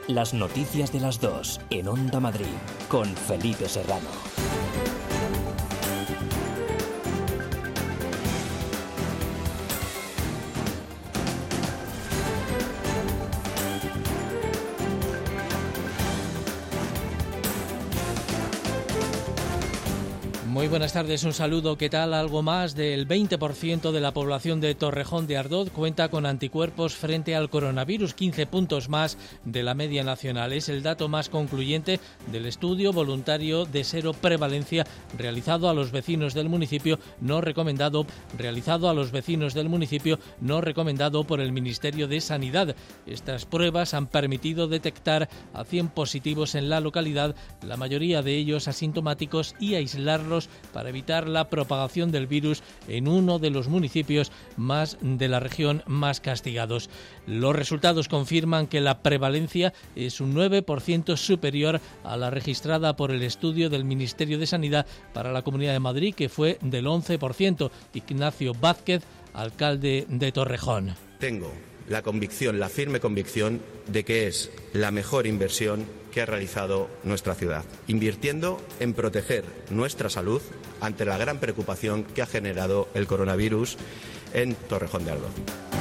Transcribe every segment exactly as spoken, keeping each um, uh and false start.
Las noticias de las dos en Onda Madrid con Felipe Serrano. Muy buenas tardes, un saludo. ¿Qué tal? Algo más del veinte por ciento de la población de Torrejón de Ardoz cuenta con anticuerpos frente al coronavirus, quince puntos más de la media nacional. Es el dato más concluyente del estudio voluntario de cero prevalencia realizado a los vecinos del municipio, no recomendado, realizado a los vecinos del municipio, no recomendado por el Ministerio de Sanidad. Estas pruebas han permitido detectar a cien positivos en la localidad, la mayoría de ellos asintomáticos, y aislarlos para evitar la propagación del virus en uno de los municipios más de la región más castigados. Los resultados confirman que la prevalencia es un nueve por ciento superior a la registrada por el estudio del Ministerio de Sanidad para la Comunidad de Madrid, que fue del once por ciento. Ignacio Vázquez, alcalde de Torrejón. Tengo la convicción, la firme convicción de que es la mejor inversión que ha realizado nuestra ciudad, invirtiendo en proteger nuestra salud ante la gran preocupación que ha generado el coronavirus en Torrejón de Ardoz.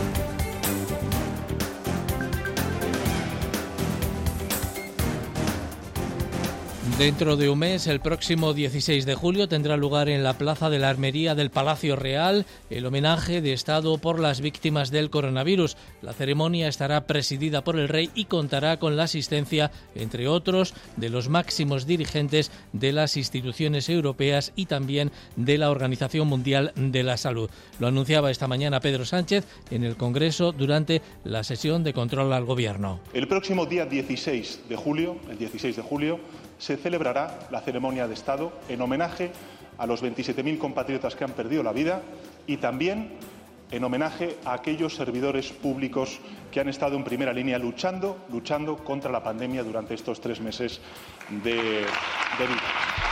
Dentro de un mes, el próximo dieciséis de julio, tendrá lugar en la Plaza de la Armería del Palacio Real el homenaje de Estado por las víctimas del coronavirus. La ceremonia estará presidida por el Rey y contará con la asistencia, entre otros, de los máximos dirigentes de las instituciones europeas y también de la Organización Mundial de la Salud. Lo anunciaba esta mañana Pedro Sánchez en el Congreso durante la sesión de control al Gobierno. El próximo día dieciséis de julio, el dieciséis de julio, se celebrará la ceremonia de Estado en homenaje a los veintisiete mil compatriotas que han perdido la vida y también en homenaje a aquellos servidores públicos que han estado en primera línea luchando, luchando contra la pandemia durante estos tres meses de, de vida.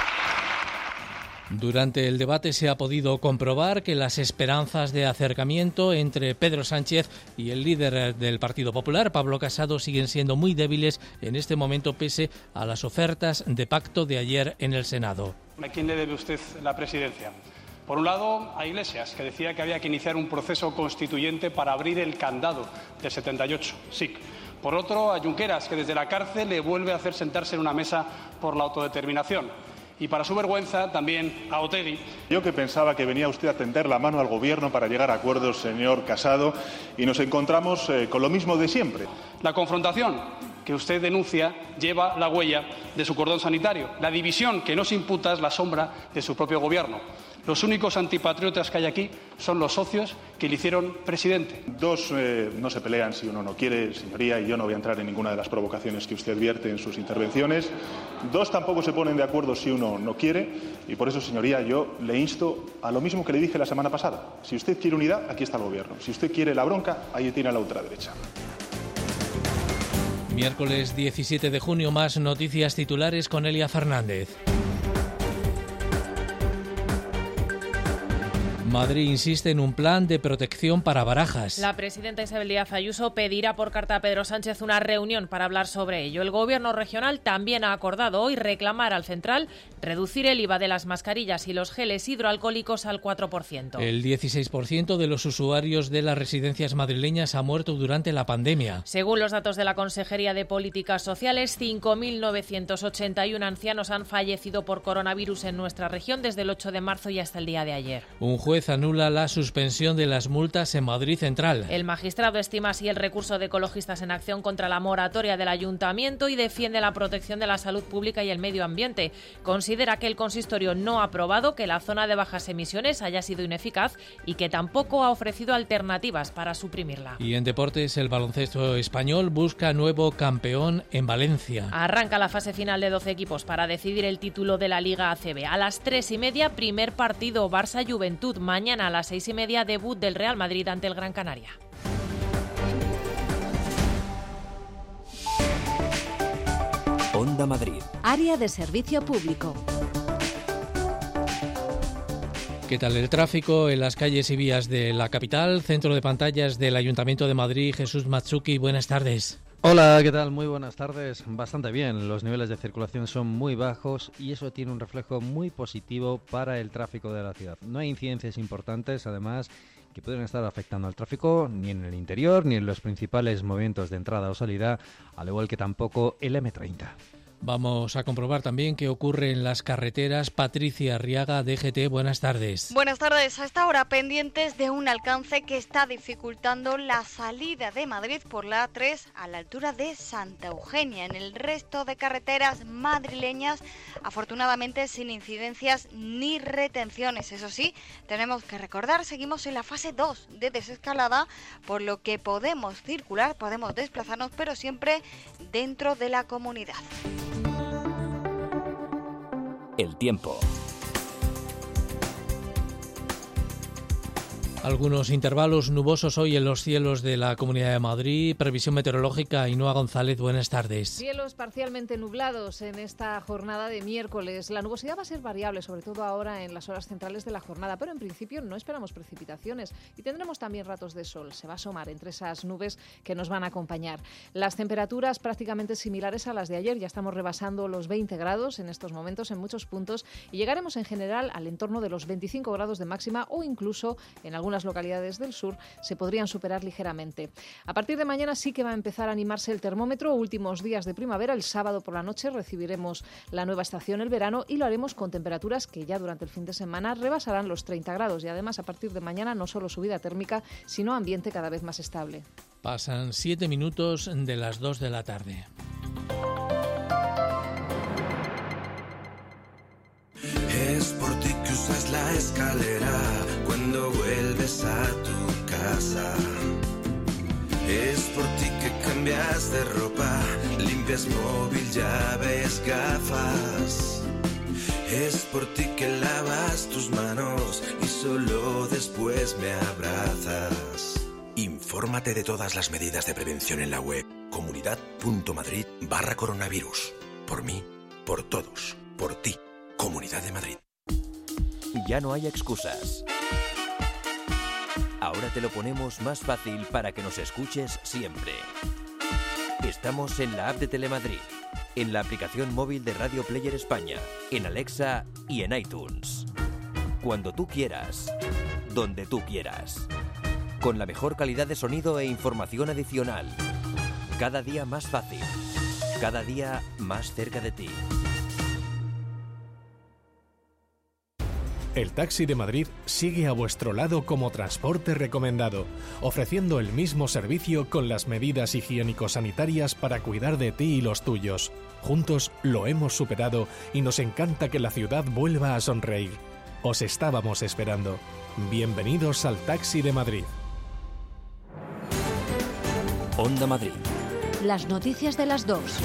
Durante el debate se ha podido comprobar que las esperanzas de acercamiento entre Pedro Sánchez y el líder del Partido Popular, Pablo Casado, siguen siendo muy débiles en este momento pese a las ofertas de pacto de ayer en el Senado. ¿A quién le debe usted la presidencia? Por un lado, a Iglesias, que decía que había que iniciar un proceso constituyente para abrir el candado del setenta y ocho, S I C. Por otro, a Junqueras, que desde la cárcel le vuelve a hacer sentarse en una mesa por la autodeterminación. Y para su vergüenza, también a Otegi. Yo que pensaba que venía usted a tender la mano al Gobierno para llegar a acuerdos, señor Casado, y nos encontramos eh, con lo mismo de siempre. La confrontación que usted denuncia lleva la huella de su cordón sanitario. La división que nos imputa es la sombra de su propio Gobierno. Los únicos antipatriotas que hay aquí son los socios que le hicieron presidente. Dos eh, no se pelean si uno no quiere, señoría, y yo no voy a entrar en ninguna de las provocaciones que usted vierte en sus intervenciones. Dos tampoco se ponen de acuerdo si uno no quiere, y por eso, señoría, yo le insto a lo mismo que le dije la semana pasada. Si usted quiere unidad, aquí está el Gobierno. Si usted quiere la bronca, ahí tiene a la ultraderecha. Miércoles diecisiete de junio, más noticias titulares con Elia Fernández. Madrid insiste en un plan de protección para Barajas. La presidenta Isabel Díaz Ayuso pedirá por carta a Pedro Sánchez una reunión para hablar sobre ello. El Gobierno regional también ha acordado hoy reclamar al central reducir el I V A de las mascarillas y los geles hidroalcohólicos al cuatro por ciento. El dieciséis por ciento de los usuarios de las residencias madrileñas ha muerto durante la pandemia. Según los datos de la Consejería de Políticas Sociales, cinco mil novecientos ochenta y uno ancianos han fallecido por coronavirus en nuestra región desde el ocho de marzo y hasta el día de ayer. Un juez anula la suspensión de las multas en Madrid Central. El magistrado estima así el recurso de Ecologistas en Acción contra la moratoria del Ayuntamiento y defiende la protección de la salud pública y el medio ambiente. Considera que el consistorio no ha aprobado que la zona de bajas emisiones haya sido ineficaz y que tampoco ha ofrecido alternativas para suprimirla. Y en deportes, el baloncesto español busca nuevo campeón en Valencia. Arranca la fase final de doce equipos para decidir el título de la Liga A C B. A las tres y media, primer partido Barça-Juventud. Mañana a las seis y media, debut del Real Madrid ante el Gran Canaria. Onda Madrid. Área de servicio público. ¿Qué tal el tráfico en las calles y vías de la capital? Centro de pantallas del Ayuntamiento de Madrid, Jesús Matsuki, buenas tardes. Hola, ¿qué tal? Muy buenas tardes. Bastante bien, los niveles de circulación son muy bajos y eso tiene un reflejo muy positivo para el tráfico de la ciudad. No hay incidencias importantes, además, que pueden estar afectando al tráfico ni en el interior ni en los principales movimientos de entrada o salida, al igual que tampoco el eme treinta. Vamos a comprobar también qué ocurre en las carreteras. Patricia Arriaga, D G T, buenas tardes. Buenas tardes. A esta hora pendientes de un alcance que está dificultando la salida de Madrid por la A tres a la altura de Santa Eugenia. En el resto de carreteras madrileñas, afortunadamente sin incidencias ni retenciones. Eso sí, tenemos que recordar, seguimos en la fase dos de desescalada, por lo que podemos circular, podemos desplazarnos, pero siempre dentro de la comunidad. El tiempo. Algunos intervalos nubosos hoy en los cielos de la Comunidad de Madrid. Previsión meteorológica, Ainhoa González, buenas tardes. Cielos parcialmente nublados en esta jornada de miércoles. La nubosidad va a ser variable, sobre todo ahora en las horas centrales de la jornada, pero en principio no esperamos precipitaciones y tendremos también ratos de sol. Se va a asomar entre esas nubes que nos van a acompañar. Las temperaturas prácticamente similares a las de ayer. Ya estamos rebasando los veinte grados en estos momentos en muchos puntos y llegaremos en general al entorno de los veinticinco grados de máxima o incluso en algunas localidades del sur se podrían superar ligeramente. A partir de mañana sí que va a empezar a animarse el termómetro. Últimos días de primavera, el sábado por la noche recibiremos la nueva estación, el verano, y lo haremos con temperaturas que ya durante el fin de semana rebasarán los treinta grados y además a partir de mañana no solo subida térmica, sino ambiente cada vez más estable. Pasan siete minutos de las dos de la tarde. Es por ti que usas la escalera cuando vuelves a tu casa. Es por ti que cambias de ropa, limpias móvil, llaves, gafas. Es por ti que lavas tus manos y solo después me abrazas. Infórmate de todas las medidas de prevención en la web comunidad.madrid barra coronavirus. Por mí, por todos, por ti. Comunidad de Madrid. Ya no hay excusas. Ahora te lo ponemos más fácil para que nos escuches siempre. Estamos en la app de Telemadrid, en la aplicación móvil de Radio Player España, en Alexa y en iTunes. Cuando tú quieras, donde tú quieras. Con la mejor calidad de sonido e información adicional. Cada día más fácil. Cada día más cerca de ti. El Taxi de Madrid sigue a vuestro lado como transporte recomendado, ofreciendo el mismo servicio con las medidas higiénico-sanitarias para cuidar de ti y los tuyos. Juntos lo hemos superado y nos encanta que la ciudad vuelva a sonreír. Os estábamos esperando. Bienvenidos al Taxi de Madrid. Onda Madrid. Las noticias de las dos.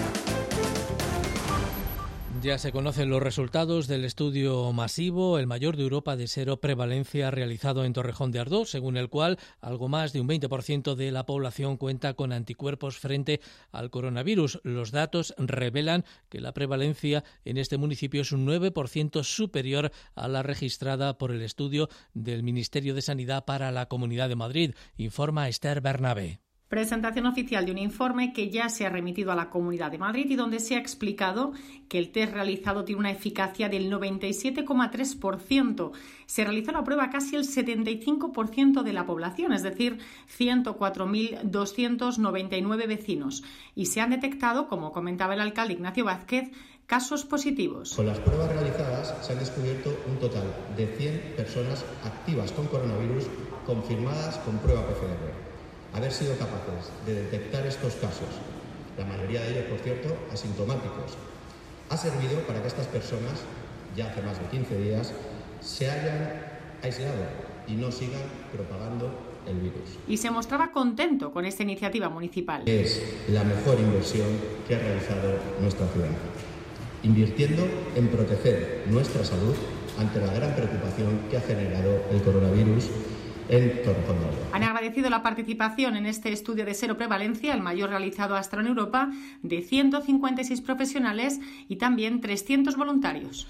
Ya se conocen los resultados del estudio masivo, el mayor de Europa de seroprevalencia realizado en Torrejón de Ardoz, según el cual algo más de un veinte por ciento de la población cuenta con anticuerpos frente al coronavirus. Los datos revelan que la prevalencia en este municipio es un nueve por ciento superior a la registrada por el estudio del Ministerio de Sanidad para la Comunidad de Madrid, informa Esther Bernabé. Presentación oficial de un informe que ya se ha remitido a la Comunidad de Madrid y donde se ha explicado que el test realizado tiene una eficacia del noventa y siete coma tres por ciento. Se realizó la prueba casi el setenta y cinco por ciento de la población, es decir, ciento cuatro mil doscientos noventa y nueve vecinos. Y se han detectado, como comentaba el alcalde Ignacio Vázquez, casos positivos. Con las pruebas realizadas se han descubierto un total de cien personas activas con coronavirus confirmadas con prueba P C R. Haber sido capaces de detectar estos casos, la mayoría de ellos, por cierto, asintomáticos, ha servido para que estas personas, ya hace más de quince días, se hayan aislado y no sigan propagando el virus. Y se mostraba contento con esta iniciativa municipal. Es la mejor inversión que ha realizado nuestra ciudad, invirtiendo en proteger nuestra salud ante la gran preocupación que ha generado el coronavirus en Torrejón de Ardoz. Han agradecido la participación en este estudio de seroprevalencia, el mayor realizado hasta ahora en Europa, de ciento cincuenta y seis profesionales y también trescientos voluntarios.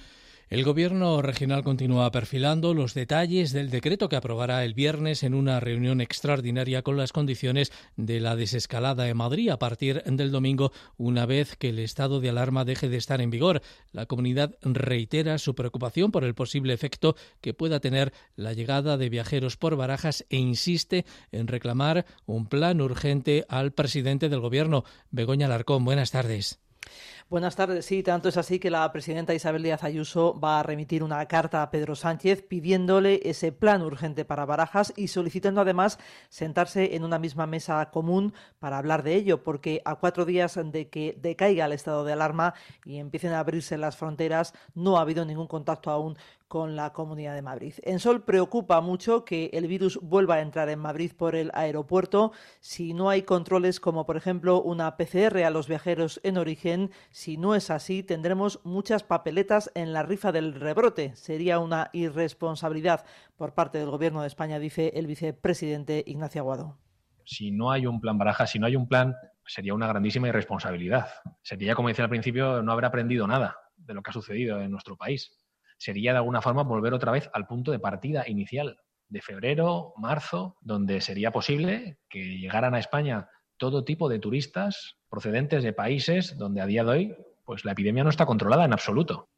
El Gobierno regional continúa perfilando los detalles del decreto que aprobará el viernes en una reunión extraordinaria con las condiciones de la desescalada en Madrid a partir del domingo, una vez que el estado de alarma deje de estar en vigor. La comunidad reitera su preocupación por el posible efecto que pueda tener la llegada de viajeros por Barajas e insiste en reclamar un plan urgente al presidente del Gobierno. Begoña Alarcón, buenas tardes. Buenas tardes. Sí, tanto es así que la presidenta Isabel Díaz Ayuso va a remitir una carta a Pedro Sánchez pidiéndole ese plan urgente para Barajas y solicitando además sentarse en una misma mesa común para hablar de ello, porque a cuatro días de que decaiga el estado de alarma y empiecen a abrirse las fronteras, no ha habido ningún contacto aún con la Comunidad de Madrid. En Sol preocupa mucho que el virus vuelva a entrar en Madrid por el aeropuerto. Si no hay controles como, por ejemplo, una P C R a los viajeros en origen, si no es así, tendremos muchas papeletas en la rifa del rebrote. Sería una irresponsabilidad por parte del Gobierno de España, dice el vicepresidente Ignacio Aguado. Si no hay un plan Barajas, si no hay un plan, sería una grandísima irresponsabilidad. Sería, como decía al principio, no haber aprendido nada de lo que ha sucedido en nuestro país. Sería de alguna forma volver otra vez al punto de partida inicial de febrero, marzo, donde sería posible que llegaran a España todo tipo de turistas procedentes de países donde a día de hoy pues la epidemia no está controlada en absoluto.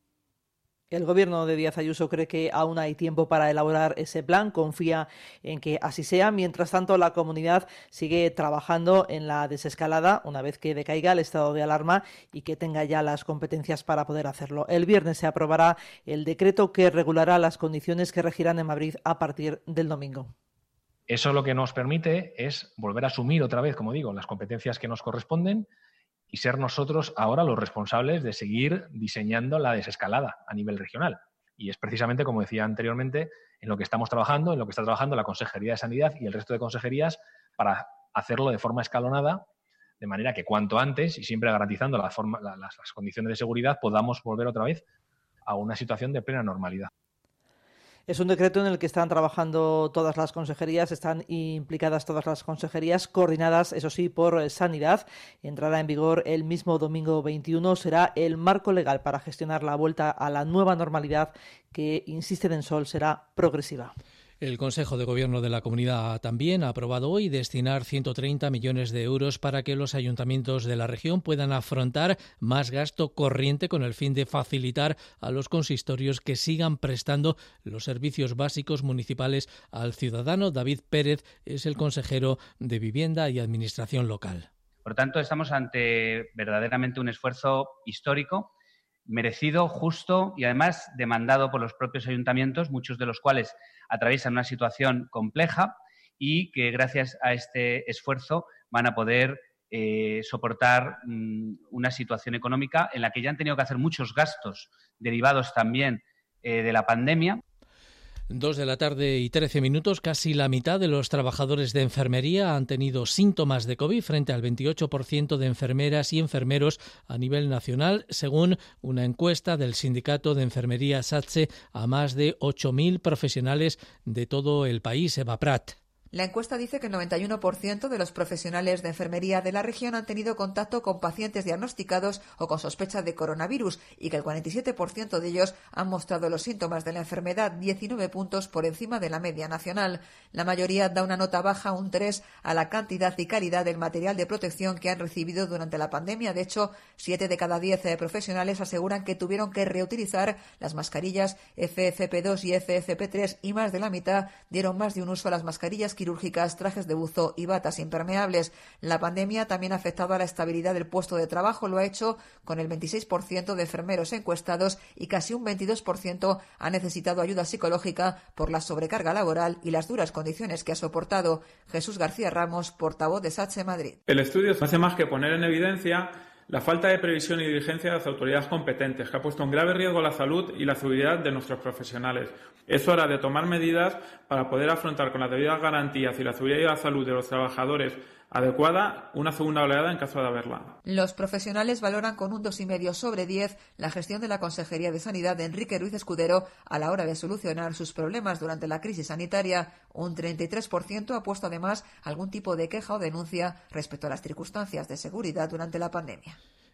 El Gobierno de Díaz Ayuso cree que aún hay tiempo para elaborar ese plan, confía en que así sea. Mientras tanto, la comunidad sigue trabajando en la desescalada una vez que decaiga el estado de alarma y que tenga ya las competencias para poder hacerlo. El viernes se aprobará el decreto que regulará las condiciones que regirán en Madrid a partir del domingo. Eso lo que nos permite es volver a asumir otra vez, como digo, las competencias que nos corresponden y ser nosotros ahora los responsables de seguir diseñando la desescalada a nivel regional. Y es precisamente, como decía anteriormente, en lo que estamos trabajando, en lo que está trabajando la Consejería de Sanidad y el resto de consejerías para hacerlo de forma escalonada, de manera que cuanto antes, y siempre garantizando la forma, la, las, las condiciones de seguridad, podamos volver otra vez a una situación de plena normalidad. Es un decreto en el que están trabajando todas las consejerías, están implicadas todas las consejerías, coordinadas, eso sí, por Sanidad. Entrará en vigor el mismo domingo veintiuno. Será el marco legal para gestionar la vuelta a la nueva normalidad que, insiste Densol, será progresiva. El Consejo de Gobierno de la Comunidad también ha aprobado hoy destinar ciento treinta millones de euros para que los ayuntamientos de la región puedan afrontar más gasto corriente con el fin de facilitar a los consistorios que sigan prestando los servicios básicos municipales al ciudadano. David Pérez es el consejero de Vivienda y Administración Local. Por tanto, estamos ante verdaderamente un esfuerzo histórico, merecido, justo y además demandado por los propios ayuntamientos, muchos de los cuales atraviesan una situación compleja y que gracias a este esfuerzo van a poder eh, soportar mmm, una situación económica en la que ya han tenido que hacer muchos gastos derivados también eh, de la pandemia. Dos de la tarde y trece minutos, casi la mitad de los trabajadores de enfermería han tenido síntomas de COVID frente al veintiocho por ciento de enfermeras y enfermeros a nivel nacional, según una encuesta del Sindicato de Enfermería SATSE a más de ocho mil profesionales de todo el país. Eva Prat. La encuesta dice que el noventa y uno por ciento de los profesionales de enfermería de la región han tenido contacto con pacientes diagnosticados o con sospecha de coronavirus y que el cuarenta y siete por ciento de ellos han mostrado los síntomas de la enfermedad, diecinueve puntos por encima de la media nacional. La mayoría da una nota baja, un tres, a la cantidad y calidad del material de protección que han recibido durante la pandemia. De hecho, siete de cada diez profesionales aseguran que tuvieron que reutilizar las mascarillas F F P dos y F F P tres y más de la mitad dieron más de un uso a las mascarillas quirúrgicas, trajes de buzo y batas impermeables. La pandemia también ha afectado a la estabilidad del puesto de trabajo. Lo ha hecho con el veintiséis por ciento de enfermeros encuestados y casi un veintidós por ciento ha necesitado ayuda psicológica por la sobrecarga laboral y las duras condiciones que ha soportado. Jesús García Ramos, portavoz de SATSE Madrid. El estudio no hace más que poner en evidencia la falta de previsión y diligencia de las autoridades competentes, que ha puesto en grave riesgo la salud y la seguridad de nuestros profesionales. Es hora de tomar medidas para poder afrontar con las debidas garantías y la seguridad y la salud de los trabajadores adecuada una segunda oleada en caso de haberla. Los profesionales valoran con un dos coma cinco sobre diez la gestión de la Consejería de Sanidad de Enrique Ruiz Escudero a la hora de solucionar sus problemas durante la crisis sanitaria. Un treinta y tres por ciento ha puesto además algún tipo de queja o denuncia respecto a las circunstancias de seguridad durante la pandemia.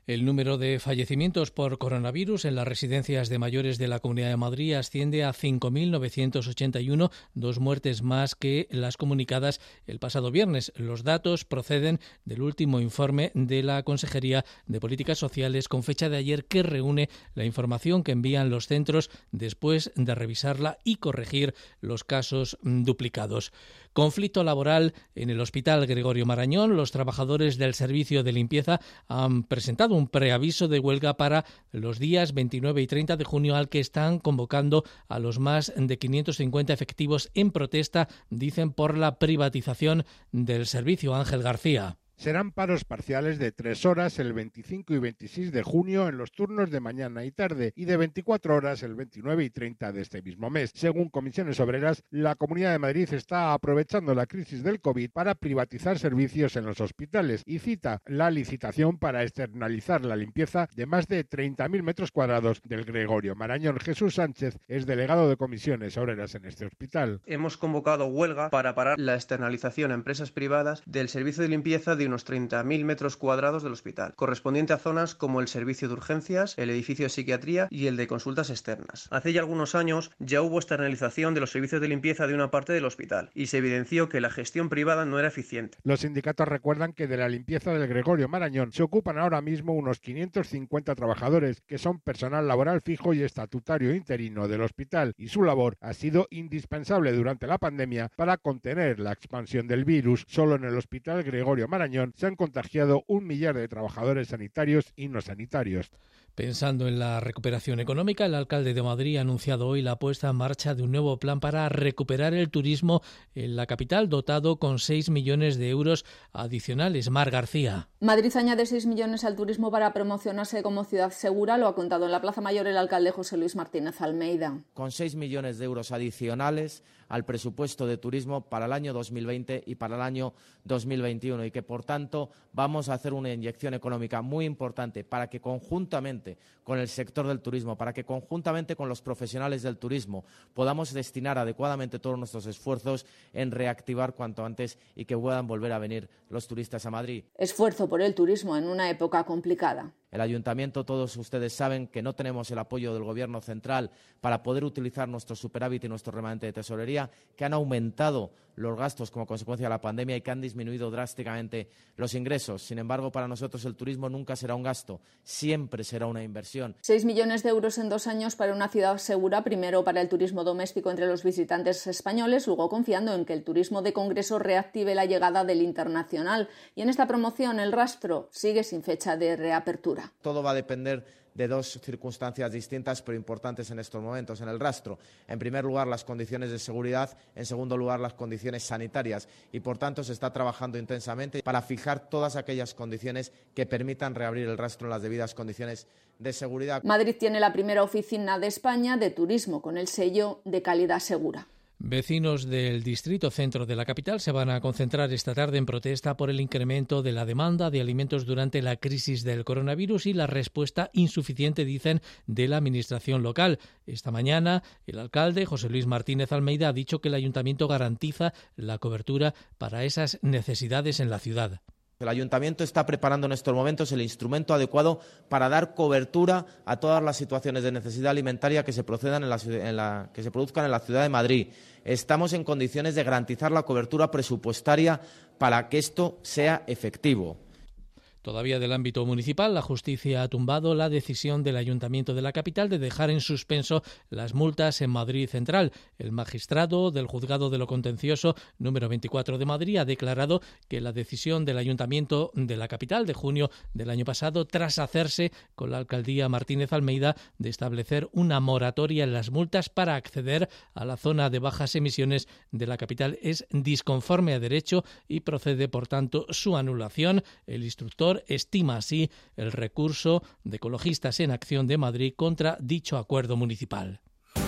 El número de fallecimientos por coronavirus en las residencias de mayores de la Comunidad de Madrid asciende a cinco mil novecientos ochenta y uno, dos muertes más que las comunicadas el pasado viernes. Los datos proceden del último informe de la Consejería de Políticas Sociales con fecha de ayer, que reúne la información que envían los centros después de revisarla y corregir los casos duplicados. Conflicto laboral en el Hospital Gregorio Marañón. Los trabajadores del servicio de limpieza han presentado un preaviso de huelga para los días veintinueve y treinta de junio, al que están convocando a los más de quinientos cincuenta efectivos en protesta, dicen, por la privatización del servicio. Ángel García. Serán paros parciales de tres horas el veinticinco y veintiséis de junio en los turnos de mañana y tarde y de veinticuatro horas el veintinueve y treinta de este mismo mes. Según Comisiones Obreras, la Comunidad de Madrid está aprovechando la crisis del COVID para privatizar servicios en los hospitales y cita la licitación para externalizar la limpieza de más de treinta mil metros cuadrados del Gregorio Marañón. Jesús Sánchez es delegado de Comisiones Obreras en este hospital. Hemos convocado huelga para parar la externalización a empresas privadas del servicio de limpieza de unos treinta mil metros cuadrados del hospital, correspondiente a zonas como el servicio de urgencias, el edificio de psiquiatría y el de consultas externas. Hace ya algunos años ya hubo externalización de los servicios de limpieza de una parte del hospital y se evidenció que la gestión privada no era eficiente. Los sindicatos recuerdan que de la limpieza del Gregorio Marañón se ocupan ahora mismo unos quinientos cincuenta trabajadores, que son personal laboral fijo y estatutario interino del hospital, y su labor ha sido indispensable durante la pandemia para contener la expansión del virus. Solo en el Hospital Gregorio Marañón se han contagiado un millar de trabajadores sanitarios y no sanitarios. Pensando en la recuperación económica, el alcalde de Madrid ha anunciado hoy la puesta en marcha de un nuevo plan para recuperar el turismo en la capital, dotado con seis millones de euros adicionales. Mar García. Madrid añade seis millones al turismo para promocionarse como ciudad segura, lo ha contado en la Plaza Mayor el alcalde José Luis Martínez Almeida. Con seis millones de euros adicionales al presupuesto de turismo para el año dos mil veinte y para el año dos mil veintiuno, y que, por tanto, vamos a hacer una inyección económica muy importante para que conjuntamente con el sector del turismo, para que conjuntamente con los profesionales del turismo podamos destinar adecuadamente todos nuestros esfuerzos en reactivar cuanto antes y que puedan volver a venir los turistas a Madrid. Esfuerzo por el turismo en una época complicada. El Ayuntamiento, todos ustedes saben que no tenemos el apoyo del Gobierno central para poder utilizar nuestro superávit y nuestro remanente de tesorería, que han aumentado los gastos como consecuencia de la pandemia y que han disminuido drásticamente los ingresos. Sin embargo, para nosotros el turismo nunca será un gasto, siempre será una inversión. Seis millones de euros en dos años para una ciudad segura, primero para el turismo doméstico entre los visitantes españoles, luego confiando en que el turismo de congreso reactive la llegada del internacional. Y en esta promoción el rastro sigue sin fecha de reapertura. Todo va a depender de dos circunstancias distintas pero importantes en estos momentos. En el rastro, en primer lugar, las condiciones de seguridad, en segundo lugar, las condiciones sanitarias, y por tanto se está trabajando intensamente para fijar todas aquellas condiciones que permitan reabrir el rastro en las debidas condiciones de seguridad. Madrid tiene la primera oficina de España de turismo con el sello de calidad segura. Vecinos del distrito centro de la capital se van a concentrar esta tarde en protesta por el incremento de la demanda de alimentos durante la crisis del coronavirus y la respuesta insuficiente, dicen, de la administración local. Esta mañana el alcalde José Luis Martínez Almeida ha dicho que el ayuntamiento garantiza la cobertura para esas necesidades en la ciudad. El Ayuntamiento está preparando en estos momentos el instrumento adecuado para dar cobertura a todas las situaciones de necesidad alimentaria que se procedan en la, en la, que se produzcan en la ciudad de Madrid. Estamos en condiciones de garantizar la cobertura presupuestaria para que esto sea efectivo. Todavía del ámbito municipal, la justicia ha tumbado la decisión del Ayuntamiento de la capital de dejar en suspenso las multas en Madrid Central. El magistrado del Juzgado de lo Contencioso número veinticuatro de Madrid ha declarado que la decisión del Ayuntamiento de la capital de junio del año pasado, tras hacerse con la alcaldía Martínez Almeida, de establecer una moratoria en las multas para acceder a la zona de bajas emisiones de la capital, es disconforme a derecho y procede, por tanto, su anulación. El instructor estima así el recurso de Ecologistas en Acción de Madrid contra dicho acuerdo municipal.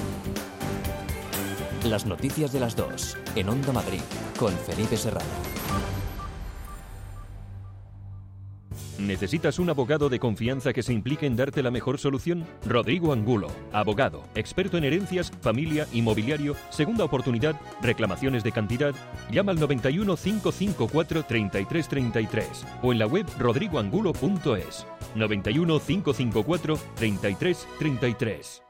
Las noticias de las dos, en Onda Madrid, con Felipe Serrano. ¿Necesitas un abogado de confianza que se implique en darte la mejor solución? Rodrigo Angulo, abogado, experto en herencias, familia, inmobiliario, segunda oportunidad, reclamaciones de cantidad. Llama al noventa y uno, cinco cinco cuatro, treinta y tres treinta y tres o en la web rodrigo angulo punto es. noventa y uno, cinco cinco cuatro, treinta y tres treinta y tres.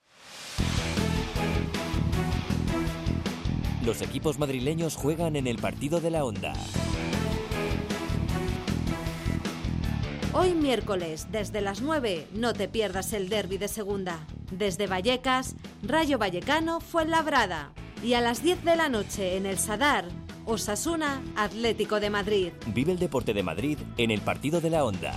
Los equipos madrileños juegan en el partido de la Onda. Hoy miércoles, desde las nueve, no te pierdas el derbi de segunda. Desde Vallecas, Rayo Vallecano Fuenlabrada. Y a las diez de la noche en el Sadar, Osasuna Atlético de Madrid. Vive el deporte de Madrid en el partido de la Onda.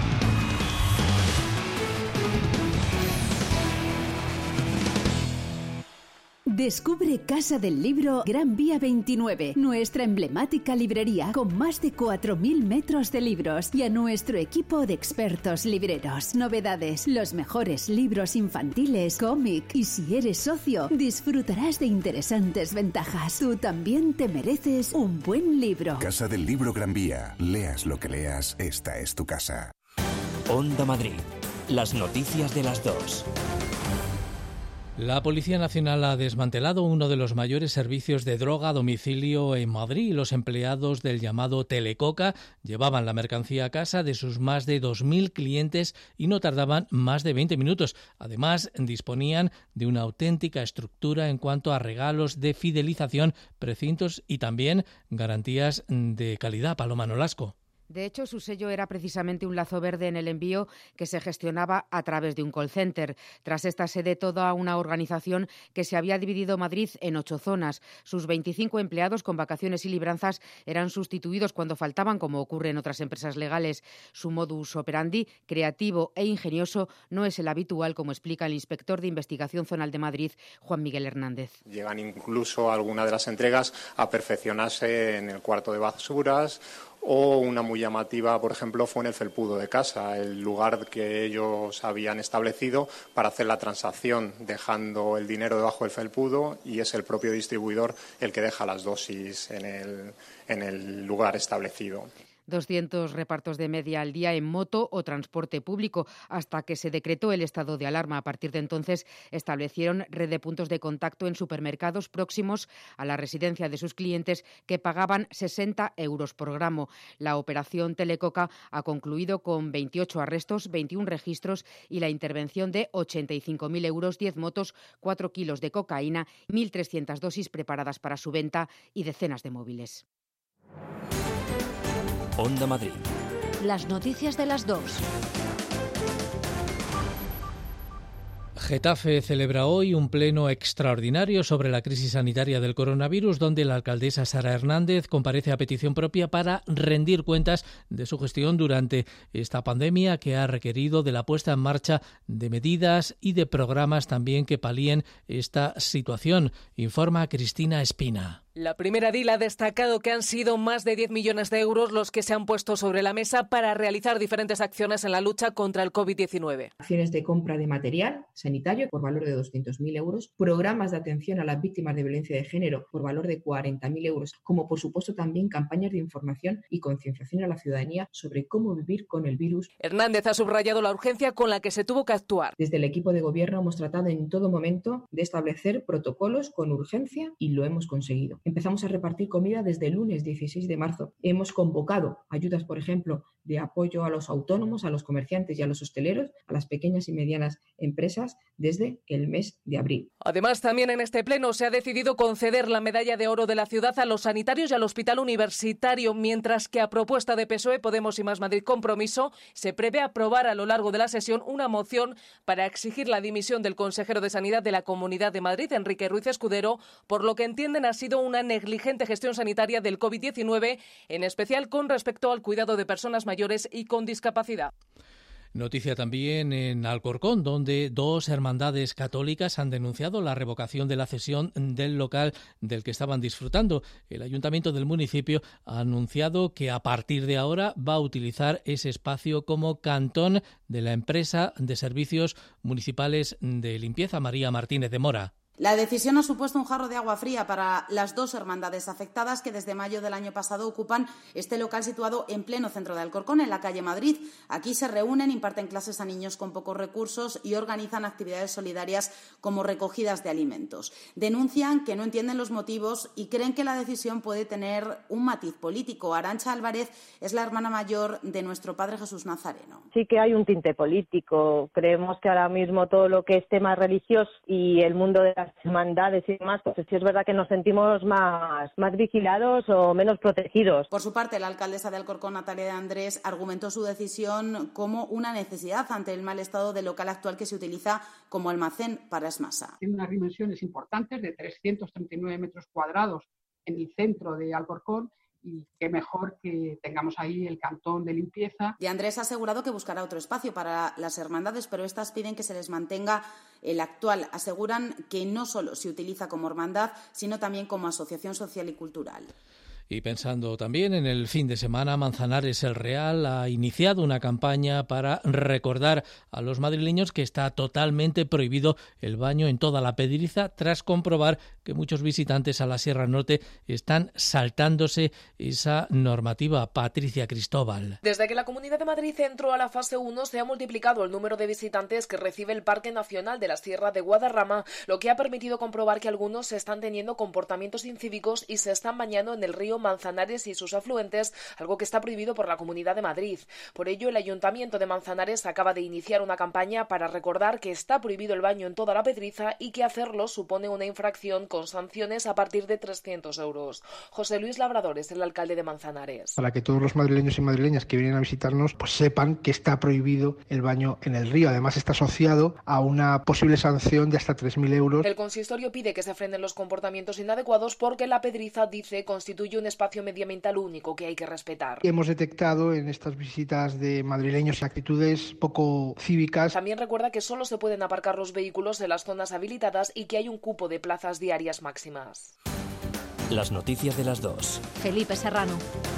Descubre Casa del Libro Gran Vía veintinueve, nuestra emblemática librería con más de cuatro mil metros de libros y a nuestro equipo de expertos libreros. Novedades, los mejores libros infantiles, cómic y si eres socio, disfrutarás de interesantes ventajas. Tú también te mereces un buen libro. Casa del Libro Gran Vía. Leas lo que leas, esta es tu casa. Onda Madrid. Las noticias de las dos. La Policía Nacional ha desmantelado uno de los mayores servicios de droga a domicilio en Madrid. Los empleados del llamado Telecoca llevaban la mercancía a casa de sus más de dos mil clientes y no tardaban más de veinte minutos. Además, disponían de una auténtica estructura en cuanto a regalos de fidelización, precintos y también garantías de calidad. Paloma Nolasco. De hecho, su sello era precisamente un lazo verde en el envío que se gestionaba a través de un call center. Tras esta sede, toda una organización que se había dividido Madrid en ocho zonas. Sus veinticinco empleados con vacaciones y libranzas eran sustituidos cuando faltaban, como ocurre en otras empresas legales. Su modus operandi, creativo e ingenioso, no es el habitual, como explica el inspector de Investigación Zonal de Madrid, Juan Miguel Hernández. Llegan incluso algunas de las entregas a perfeccionarse en el cuarto de basuras, o una muy llamativa, por ejemplo, fue en el felpudo de casa, el lugar que ellos habían establecido para hacer la transacción, dejando el dinero debajo del felpudo, y es el propio distribuidor el que deja las dosis en el, en el lugar establecido. doscientos repartos de media al día en moto o transporte público, hasta que se decretó el estado de alarma. A partir de entonces establecieron red de puntos de contacto en supermercados próximos a la residencia de sus clientes que pagaban sesenta euros por gramo. La operación Telecoca ha concluido con veintiocho arrestos, veintiún registros y la intervención de ochenta y cinco mil euros, diez motos, cuatro kilos de cocaína, mil trescientas dosis preparadas para su venta y decenas de móviles. Onda Madrid. Las noticias de las dos. Getafe celebra hoy un pleno extraordinario sobre la crisis sanitaria del coronavirus, donde la alcaldesa Sara Hernández comparece a petición propia para rendir cuentas de su gestión durante esta pandemia, que ha requerido de la puesta en marcha de medidas y de programas también que palíen esta situación, informa Cristina Espina. La primera D I L ha destacado que han sido más de diez millones de euros los que se han puesto sobre la mesa para realizar diferentes acciones en la lucha contra el covid diecinueve. Acciones de compra de material sanitario por valor de doscientos mil euros, programas de atención a las víctimas de violencia de género por valor de cuarenta mil euros, como por supuesto también campañas de información y concienciación a la ciudadanía sobre cómo vivir con el virus. Hernández ha subrayado la urgencia con la que se tuvo que actuar. Desde el equipo de gobierno hemos tratado en todo momento de establecer protocolos con urgencia y lo hemos conseguido. Empezamos a repartir comida desde el lunes dieciséis de marzo. Hemos convocado ayudas, por ejemplo, de apoyo a los autónomos, a los comerciantes y a los hosteleros, a las pequeñas y medianas empresas desde el mes de abril. Además, también en este pleno se ha decidido conceder la medalla de oro de la ciudad a los sanitarios y al Hospital Universitario, mientras que a propuesta de P S O E, Podemos y Más Madrid Compromiso se prevé aprobar a lo largo de la sesión una moción para exigir la dimisión del consejero de Sanidad de la Comunidad de Madrid, Enrique Ruiz Escudero, por lo que entienden ha sido una negligente gestión sanitaria del covid diecinueve, en especial con respecto al cuidado de personas mayores y con discapacidad. Noticia también en Alcorcón, donde dos hermandades católicas han denunciado la revocación de la cesión del local del que estaban disfrutando. El ayuntamiento del municipio ha anunciado que a partir de ahora va a utilizar ese espacio como cantón de la empresa de servicios municipales de limpieza, María Martínez de Mora. La decisión ha supuesto un jarro de agua fría para las dos hermandades afectadas que desde mayo del año pasado ocupan este local situado en pleno centro de Alcorcón, en la calle Madrid. Aquí se reúnen, imparten clases a niños con pocos recursos y organizan actividades solidarias como recogidas de alimentos. Denuncian que no entienden los motivos y creen que la decisión puede tener un matiz político. Arantxa Álvarez es la hermana mayor de nuestro Padre Jesús Nazareno. Sí que hay un tinte político. Creemos que ahora mismo todo lo que es tema religioso y el mundo de las hermandades y demás, pues sí es verdad que nos sentimos más, más vigilados o menos protegidos. Por su parte, la alcaldesa de Alcorcón, Natalia de Andrés, argumentó su decisión como una necesidad ante el mal estado del local actual que se utiliza como almacén para Esmasa. Tiene unas dimensiones importantes de trescientos treinta y nueve metros cuadrados en el centro de Alcorcón, y qué mejor que tengamos ahí el cantón de limpieza. De Andrés ha asegurado que buscará otro espacio para las hermandades, pero estas piden que se les mantenga el actual. Aseguran que no solo se utiliza como hermandad, sino también como asociación social y cultural. Y pensando también en el fin de semana, Manzanares el Real ha iniciado una campaña para recordar a los madrileños que está totalmente prohibido el baño en toda la Pedriza, tras comprobar que muchos visitantes a la Sierra Norte están saltándose esa normativa. Patricia Cristóbal. Desde que la Comunidad de Madrid entró a la fase uno, se ha multiplicado el número de visitantes que recibe el Parque Nacional de la Sierra de Guadarrama, lo que ha permitido comprobar que algunos están teniendo comportamientos incívicos y se están bañando en el río Manzanares y sus afluentes, algo que está prohibido por la Comunidad de Madrid. Por ello, el Ayuntamiento de Manzanares acaba de iniciar una campaña para recordar que está prohibido el baño en toda la Pedriza y que hacerlo supone una infracción con sanciones a partir de trescientos euros. José Luis Labrador es el alcalde de Manzanares. Para que todos los madrileños y madrileñas que vienen a visitarnos pues sepan que está prohibido el baño en el río. Además, está asociado a una posible sanción de hasta tres mil euros. El consistorio pide que se frenen los comportamientos inadecuados porque la Pedriza, dice, constituye un espacio medioambiental único que hay que respetar. Hemos detectado en estas visitas de madrileños actitudes poco cívicas. También recuerda que solo se pueden aparcar los vehículos en las zonas habilitadas y que hay un cupo de plazas diarias máximas. Las noticias de las dos. Felipe Serrano.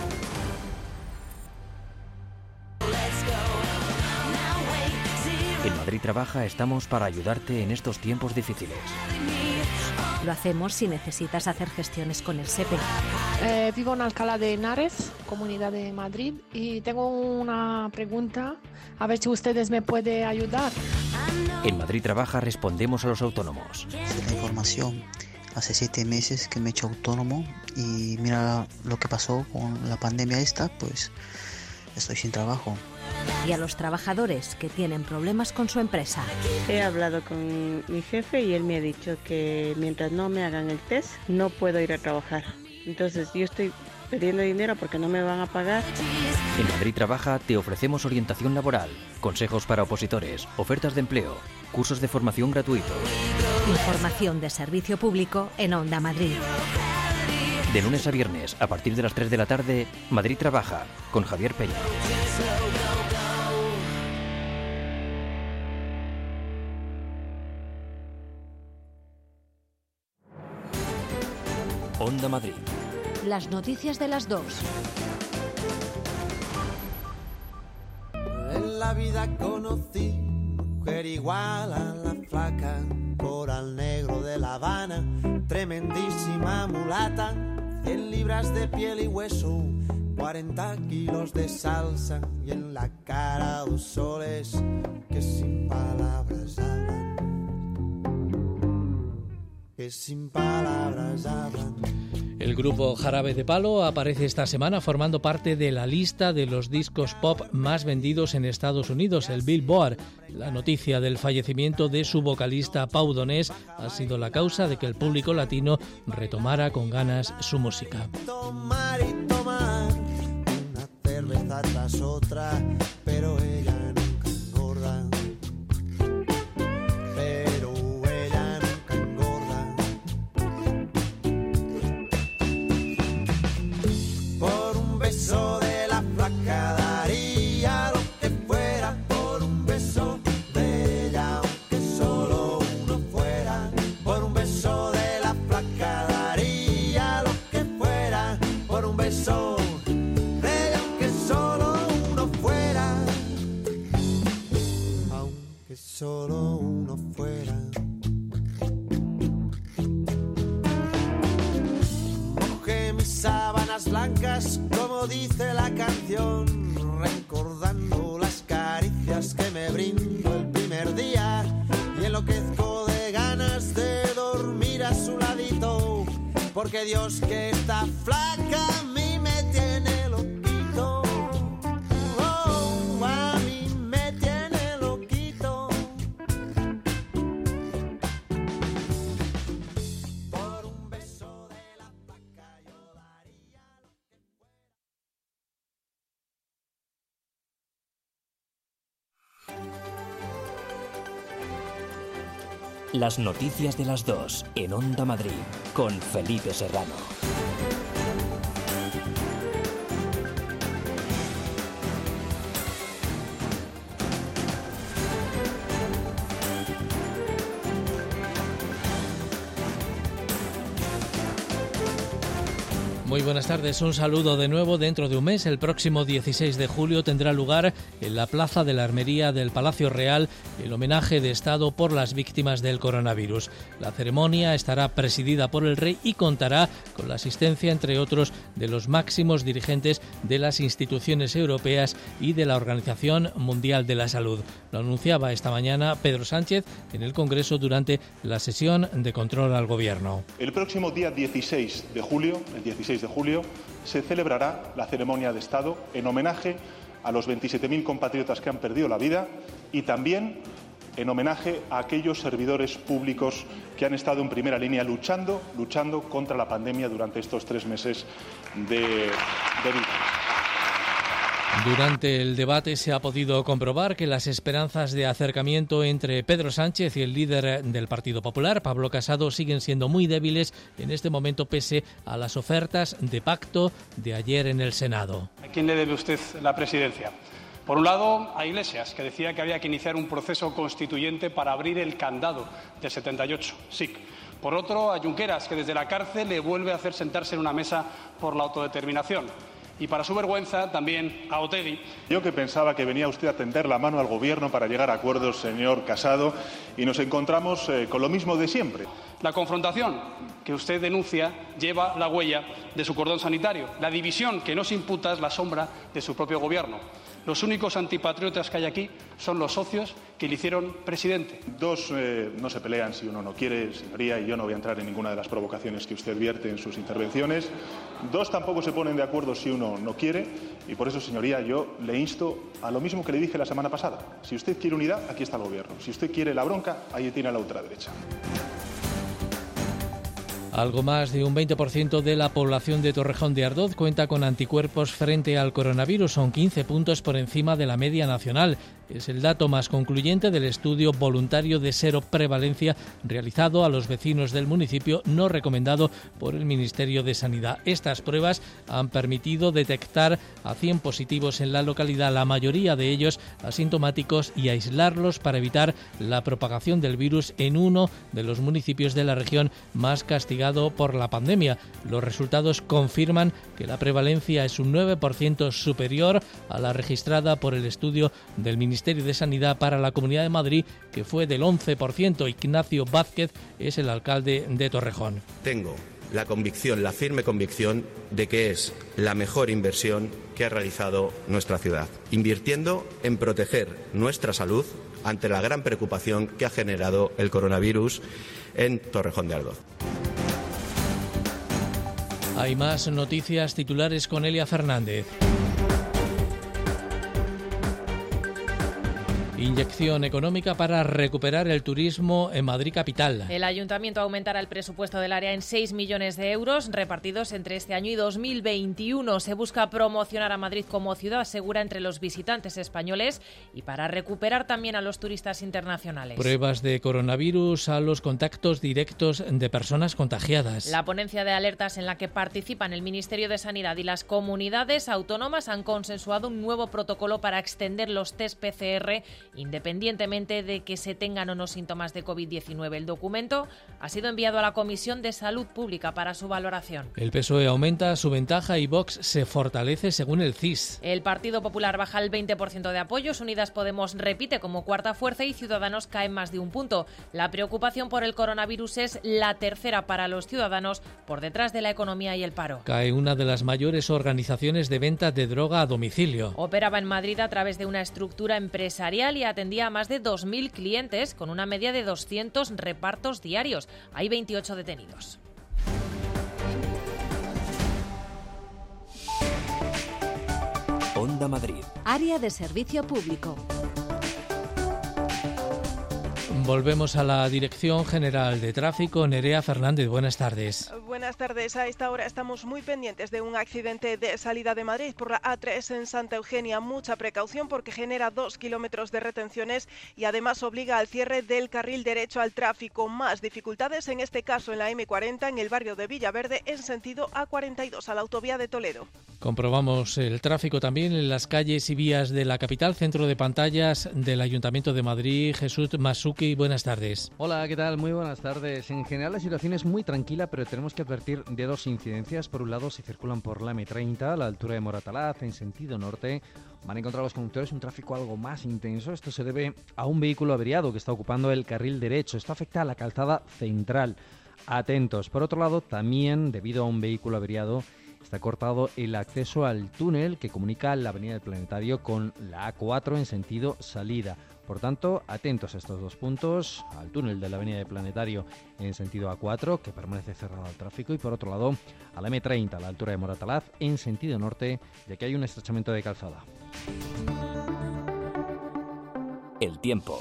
En Madrid Trabaja estamos para ayudarte en estos tiempos difíciles. Lo hacemos si necesitas hacer gestiones con el SEPE. Eh, vivo en Alcalá de Henares, Comunidad de Madrid, y tengo una pregunta, a ver si ustedes me pueden ayudar. En Madrid Trabaja respondemos a los autónomos. La información. Hace siete meses que me he hecho autónomo y mira lo que pasó con la pandemia esta, pues estoy sin trabajo. Y a los trabajadores que tienen problemas con su empresa. He hablado con mi jefe y él me ha dicho que mientras no me hagan el test no puedo ir a trabajar. Entonces yo estoy pidiendo dinero porque no me van a pagar. En Madrid Trabaja te ofrecemos orientación laboral, consejos para opositores, ofertas de empleo, cursos de formación gratuitos. Información de servicio público en Onda Madrid. De lunes a viernes, a partir de las tres de la tarde, Madrid Trabaja, con Javier Peña. Onda Madrid. Las noticias de las dos. En la vida conocí mujer igual a la flaca, coral negro de La Habana, tremendísima mulata, cien libras de piel y hueso, cuarenta kilos de salsa y en la cara dos soles que sin palabras hablan, que sin palabras hablan. El grupo Jarabe de Palo aparece esta semana formando parte de la lista de los discos pop más vendidos en Estados Unidos, el Billboard. La noticia del fallecimiento de su vocalista Pau Donés ha sido la causa de que el público latino retomara con ganas su música. Tomar y tomar una cerveza tras otra, pero ella nunca engorda. Pero ella nunca engorda. Por un beso de la flaca daría lo que fuera, por un beso de ella, aunque solo uno fuera. Por un beso de la flaca daría lo que fuera, por un beso de ella, aunque solo uno fuera. sábanas blancas, como dice la canción, recordando las caricias que me brindo el primer día y enloquezco de ganas de dormir a su ladito, porque Dios que está flaca a mí me tiene loquito. Oh, a mí me tiene loquito. Por un beso de la flaca yo daría lo que fuera. Las noticias de las dos en Onda Madrid con Felipe Serrano. Muy buenas tardes, un saludo de nuevo. Dentro de un mes, el próximo dieciséis de julio, tendrá lugar en la Plaza de la Armería del Palacio Real el homenaje de Estado por las víctimas del coronavirus. La ceremonia estará presidida por el Rey y contará con la asistencia, entre otros, de los máximos dirigentes de las instituciones europeas y de la Organización Mundial de la Salud. Lo anunciaba esta mañana Pedro Sánchez en el Congreso durante la sesión de control al Gobierno. El próximo día dieciséis de julio, el dieciséis de julio, se celebrará la ceremonia de Estado en homenaje a los veintisiete mil compatriotas que han perdido la vida y también en homenaje a aquellos servidores públicos que han estado en primera línea luchando, luchando contra la pandemia durante estos tres meses de, de vida. Durante el debate se ha podido comprobar que las esperanzas de acercamiento entre Pedro Sánchez y el líder del Partido Popular, Pablo Casado, siguen siendo muy débiles en este momento pese a las ofertas de pacto de ayer en el Senado. ¿A quién le debe usted la presidencia? Por un lado, a Iglesias, que decía que había que iniciar un proceso constituyente para abrir el candado del setenta y ocho, S I C. Por otro, a Junqueras, que desde la cárcel le vuelve a hacer sentarse en una mesa por la autodeterminación. Y para su vergüenza, también a Otegi. Yo que pensaba que venía usted a tender la mano al Gobierno para llegar a acuerdos, señor Casado, y nos encontramos eh, con lo mismo de siempre. La confrontación que usted denuncia lleva la huella de su cordón sanitario. La división que nos imputa es la sombra de su propio Gobierno. Los únicos antipatriotas que hay aquí son los socios que le hicieron presidente. Dos eh, no se pelean si uno no quiere, señoría, y yo no voy a entrar en ninguna de las provocaciones que usted vierte en sus intervenciones. Dos tampoco se ponen de acuerdo si uno no quiere, y por eso, señoría, yo le insto a lo mismo que le dije la semana pasada. Si usted quiere unidad, aquí está el Gobierno. Si usted quiere la bronca, ahí tiene a la ultraderecha. Algo más de un veinte por ciento de la población de Torrejón de Ardoz cuenta con anticuerpos frente al coronavirus. Son quince puntos por encima de la media nacional. Es el dato más concluyente del estudio voluntario de seroprevalencia realizado a los vecinos del municipio, no recomendado por el Ministerio de Sanidad. Estas pruebas han permitido detectar a cien positivos en la localidad, la mayoría de ellos asintomáticos, y aislarlos para evitar la propagación del virus en uno de los municipios de la región más castigado por la pandemia. Los resultados confirman que la prevalencia es un nueve por ciento superior a la registrada por el estudio del Ministerio de Sanidad para la Comunidad de Madrid, que fue del once por ciento. Ignacio Vázquez es el alcalde de Torrejón. Tengo la convicción, la firme convicción de que es la mejor inversión que ha realizado nuestra ciudad, invirtiendo en proteger nuestra salud ante la gran preocupación que ha generado el coronavirus en Torrejón de Ardoz. Hay más noticias titulares con Elia Fernández. Inyección económica para recuperar el turismo en Madrid capital. El Ayuntamiento aumentará el presupuesto del área en seis millones de euros repartidos entre este año y dos mil veintiuno. Se busca promocionar a Madrid como ciudad segura entre los visitantes españoles y para recuperar también a los turistas internacionales. Pruebas de coronavirus a los contactos directos de personas contagiadas. La ponencia de alertas en la que participan el Ministerio de Sanidad y las comunidades autónomas han consensuado un nuevo protocolo para extender los test P C R independientemente de que se tengan o no síntomas de covid diecinueve. El documento ha sido enviado a la Comisión de Salud Pública para su valoración. El P S O E aumenta su ventaja y Vox se fortalece según el C I S. El Partido Popular baja el veinte por ciento de apoyos, Unidas Podemos repite como cuarta fuerza y Ciudadanos cae más de un punto. La preocupación por el coronavirus es la tercera para los ciudadanos, por detrás de la economía y el paro. Cae una de las mayores organizaciones de venta de droga a domicilio. Operaba en Madrid a través de una estructura empresarial y atendía a más de dos mil clientes con una media de doscientos repartos diarios. Hay veintiocho detenidos. Onda Madrid. Área de servicio público. Volvemos a la Dirección General de Tráfico. Nerea Fernández, buenas tardes. Buenas tardes. A esta hora estamos muy pendientes de un accidente de salida de Madrid por la A tres en Santa Eugenia. Mucha precaución porque genera dos kilómetros de retenciones y además obliga al cierre del carril derecho al tráfico. Más dificultades, en este caso en la eme cuarenta, en el barrio de Villaverde, en sentido A cuarenta y dos, a la autovía de Toledo. Comprobamos el tráfico también en las calles y vías de la capital. Centro de pantallas del Ayuntamiento de Madrid, Jesús Masuki, buenas tardes. Hola, ¿qué tal? Muy buenas tardes. En general la situación es muy tranquila, pero tenemos que advertir de dos incidencias. Por un lado, si circulan por la eme treinta, a la altura de Moratalaz, en sentido norte, van a encontrar los conductores un tráfico algo más intenso. Esto se debe a un vehículo averiado que está ocupando el carril derecho. Esto afecta a la calzada central. Atentos. Por otro lado, también, debido a un vehículo averiado, está cortado el acceso al túnel que comunica la Avenida del Planetario con la A cuatro en sentido salida. Por tanto, atentos a estos dos puntos, al túnel de la Avenida del Planetario en sentido A cuatro, que permanece cerrado al tráfico, y por otro lado, a la eme treinta, a la altura de Moratalaz, en sentido norte, ya que hay un estrechamiento de calzada. El tiempo.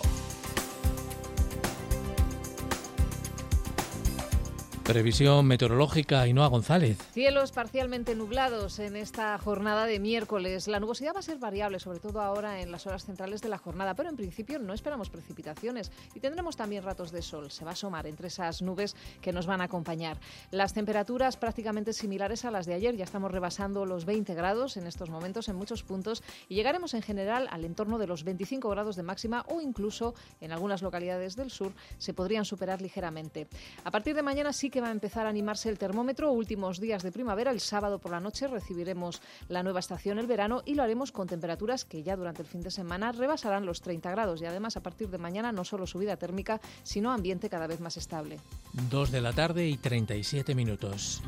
Previsión meteorológica, Ainhoa González. Cielos parcialmente nublados en esta jornada de miércoles. La nubosidad va a ser variable, sobre todo ahora en las horas centrales de la jornada, pero en principio no esperamos precipitaciones y tendremos también ratos de sol. Se va a asomar entre esas nubes que nos van a acompañar. Las temperaturas prácticamente similares a las de ayer. Ya estamos rebasando los veinte grados en estos momentos en muchos puntos y llegaremos en general al entorno de los veinticinco grados de máxima, o incluso en algunas localidades del sur se podrían superar ligeramente. A partir de mañana sí que que va a empezar a animarse el termómetro. Últimos días de primavera, el sábado por la noche recibiremos la nueva estación, el verano, y lo haremos con temperaturas que ya durante el fin de semana rebasarán los treinta grados y además a partir de mañana no solo subida térmica, sino ambiente cada vez más estable. Dos de la tarde y treinta y siete minutos.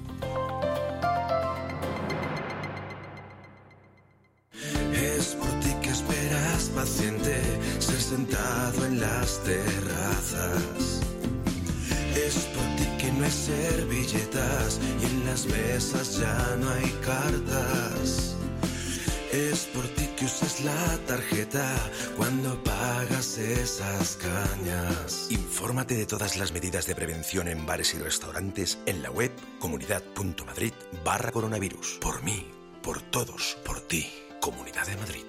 Es por ti que esperas paciente, ser sentado en las terrazas. Es por ti que no hay servilletas y en las mesas ya no hay cartas. Es por ti que usas la tarjeta cuando pagas esas cañas. Infórmate de todas las medidas de prevención en bares y restaurantes en la web comunidad.madrid barra coronavirus. Por mí, por todos, por ti. Comunidad de Madrid.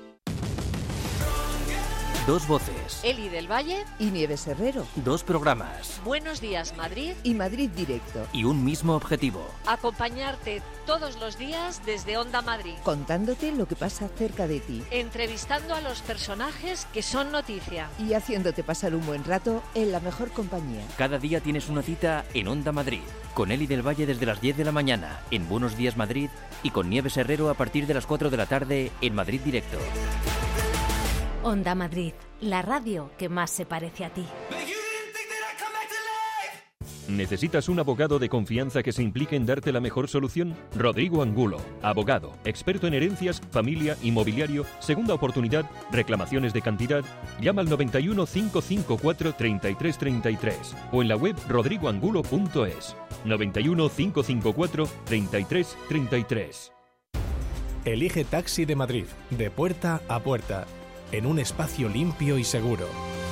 Dos voces. Eli del Valle y Nieves Herrero. Dos programas. Buenos días, Madrid. Y Madrid Directo. Y un mismo objetivo. Acompañarte todos los días desde Onda Madrid. Contándote lo que pasa cerca de ti. Entrevistando a los personajes que son noticia. Y haciéndote pasar un buen rato en la mejor compañía. Cada día tienes una cita en Onda Madrid. Con Eli del Valle desde las diez de la mañana en Buenos Días Madrid y con Nieves Herrero a partir de las cuatro de la tarde en Madrid Directo. Onda Madrid, la radio que más se parece a ti. ¿Necesitas un abogado de confianza que se implique en darte la mejor solución? Rodrigo Angulo, abogado, experto en herencias, familia, inmobiliario, segunda oportunidad, reclamaciones de cantidad. Llama al noventa y uno, cinco cinco cuatro, treinta y tres treinta y tres o en la web rodrigo angulo punto es. noventa y uno, cinco cinco cuatro, treinta y tres treinta y tres. Elige Taxi de Madrid, de puerta a puerta, en un espacio limpio y seguro.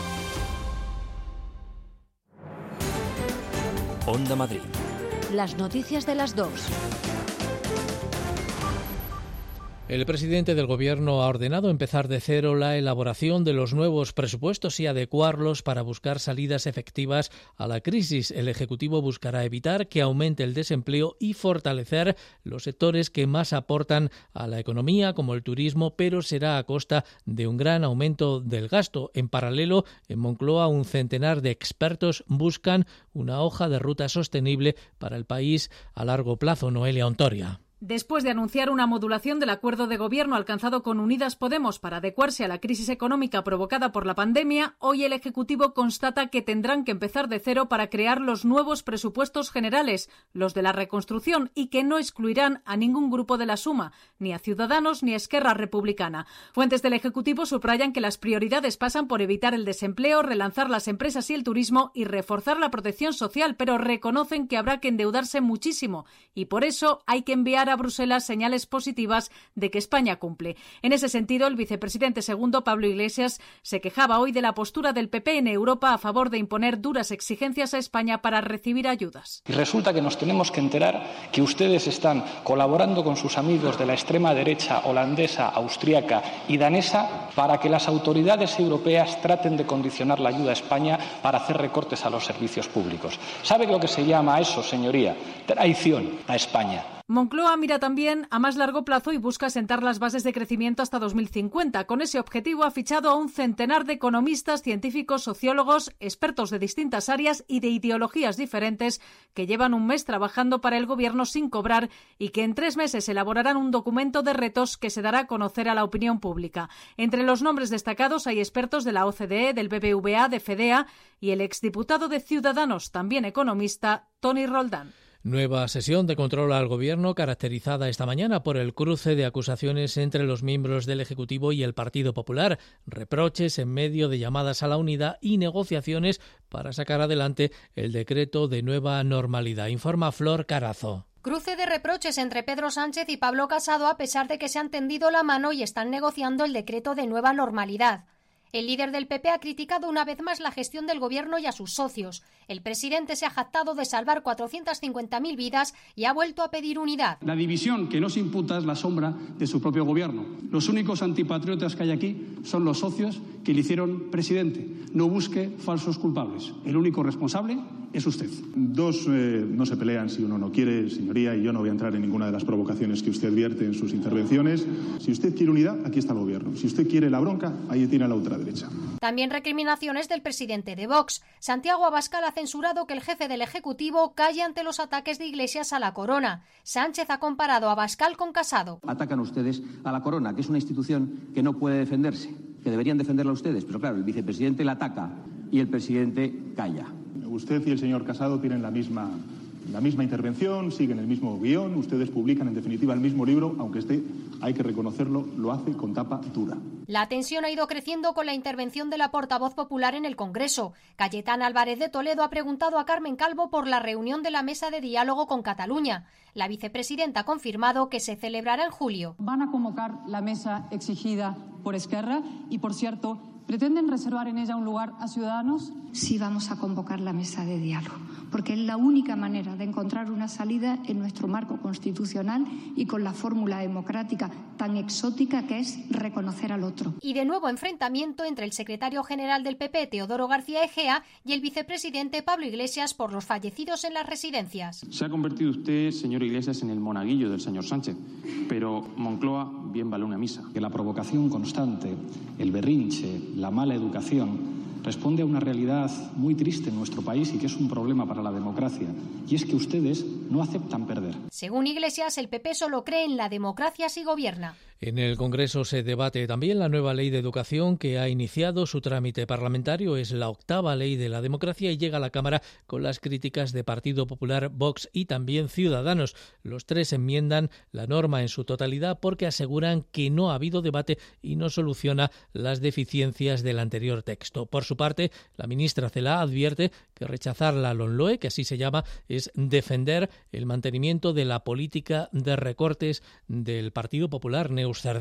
Onda Madrid. Las noticias de las dos. El presidente del Gobierno ha ordenado empezar de cero la elaboración de los nuevos presupuestos y adecuarlos para buscar salidas efectivas a la crisis. El Ejecutivo buscará evitar que aumente el desempleo y fortalecer los sectores que más aportan a la economía, como el turismo, pero será a costa de un gran aumento del gasto. En paralelo, en Moncloa, un centenar de expertos buscan una hoja de ruta sostenible para el país a largo plazo. Noelia Ontoria. Después de anunciar una modulación del acuerdo de gobierno alcanzado con Unidas Podemos para adecuarse a la crisis económica provocada por la pandemia, hoy el Ejecutivo constata que tendrán que empezar de cero para crear los nuevos presupuestos generales, los de la reconstrucción, y que no excluirán a ningún grupo de la suma, ni a Ciudadanos ni a Esquerra Republicana. Fuentes del Ejecutivo subrayan que las prioridades pasan por evitar el desempleo, relanzar las empresas y el turismo y reforzar la protección social, pero reconocen que habrá que endeudarse muchísimo y por eso hay que enviar a Bruselas señales positivas de que España cumple. En ese sentido, el vicepresidente segundo, Pablo Iglesias, se quejaba hoy de la postura del P P en Europa a favor de imponer duras exigencias a España para recibir ayudas. Y resulta que nos tenemos que enterar que ustedes están colaborando con sus amigos de la extrema derecha holandesa, austríaca y danesa para que las autoridades europeas traten de condicionar la ayuda a España para hacer recortes a los servicios públicos. ¿Sabe lo que se llama eso, señoría? Traición a España. Moncloa mira también a más largo plazo y busca sentar las bases de crecimiento hasta dos mil cincuenta. Con ese objetivo ha fichado a un centenar de economistas, científicos, sociólogos, expertos de distintas áreas y de ideologías diferentes que llevan un mes trabajando para el Gobierno sin cobrar y que en tres meses elaborarán un documento de retos que se dará a conocer a la opinión pública. Entre los nombres destacados hay expertos de la O C D E, del B B V A, de FEDEA y el exdiputado de Ciudadanos, también economista, Toni Roldán. Nueva sesión de control al Gobierno caracterizada esta mañana por el cruce de acusaciones entre los miembros del Ejecutivo y el Partido Popular, reproches en medio de llamadas a la unidad y negociaciones para sacar adelante el decreto de nueva normalidad. Informa Flor Carazo. Cruce de reproches entre Pedro Sánchez y Pablo Casado a pesar de que se han tendido la mano y están negociando el decreto de nueva normalidad. El líder del P P ha criticado una vez más la gestión del Gobierno y a sus socios. El presidente se ha jactado de salvar cuatrocientas cincuenta mil vidas y ha vuelto a pedir unidad. La división que nos imputa es la sombra de su propio Gobierno. Los únicos antipatriotas que hay aquí son los socios que le hicieron presidente. No busque falsos culpables. El único responsable es usted. Dos eh, no se pelean si uno no quiere, señoría, y yo no voy a entrar en ninguna de las provocaciones que usted vierte en sus intervenciones. Si usted quiere unidad, aquí está el Gobierno. Si usted quiere la bronca, ahí tiene a la ultraderecha. También recriminaciones del presidente de Vox. Santiago Abascal ha censurado que el jefe del Ejecutivo calle ante los ataques de Iglesias a la Corona. Sánchez ha comparado a Abascal con Casado. Atacan ustedes a la Corona, que es una institución que no puede defenderse, que deberían defenderla ustedes, pero claro, el vicepresidente la ataca y el presidente calla. Usted y el señor Casado tienen la misma, la misma intervención, siguen el mismo guión, ustedes publican en definitiva el mismo libro, aunque este, hay que reconocerlo, lo hace con tapa dura. La tensión ha ido creciendo con la intervención de la portavoz popular en el Congreso. Cayetana Álvarez de Toledo ha preguntado a Carmen Calvo por la reunión de la mesa de diálogo con Cataluña. La vicepresidenta ha confirmado que se celebrará en julio. Van a convocar la mesa exigida por Esquerra y, por cierto, ¿pretenden reservar en ella un lugar a Ciudadanos? Sí, vamos a convocar la mesa de diálogo, porque es la única manera de encontrar una salida en nuestro marco constitucional y con la fórmula democrática tan exótica que es reconocer al otro. Y de nuevo enfrentamiento entre el secretario general del P P, Teodoro García Egea, y el vicepresidente Pablo Iglesias por los fallecidos en las residencias. Se ha convertido usted, señor Iglesias, en el monaguillo del señor Sánchez, pero Moncloa bien vale una misa. Que la provocación constante, el berrinche, la mala educación responde a una realidad muy triste en nuestro país y que es un problema para la democracia, y es que ustedes no aceptan perder. Según Iglesias, el P P solo cree en la democracia si gobierna. En el Congreso se debate también la nueva ley de educación que ha iniciado su trámite parlamentario. Es la octava ley de la democracia y llega a la Cámara con las críticas de Partido Popular, Vox y también Ciudadanos. Los tres enmiendan la norma en su totalidad porque aseguran que no ha habido debate y no soluciona las deficiencias del anterior texto. Por su parte, la ministra Celaá advierte que rechazar la LOMLOE, que así se llama, es defender el mantenimiento de la política de recortes del Partido Popular. Neus Cerdá.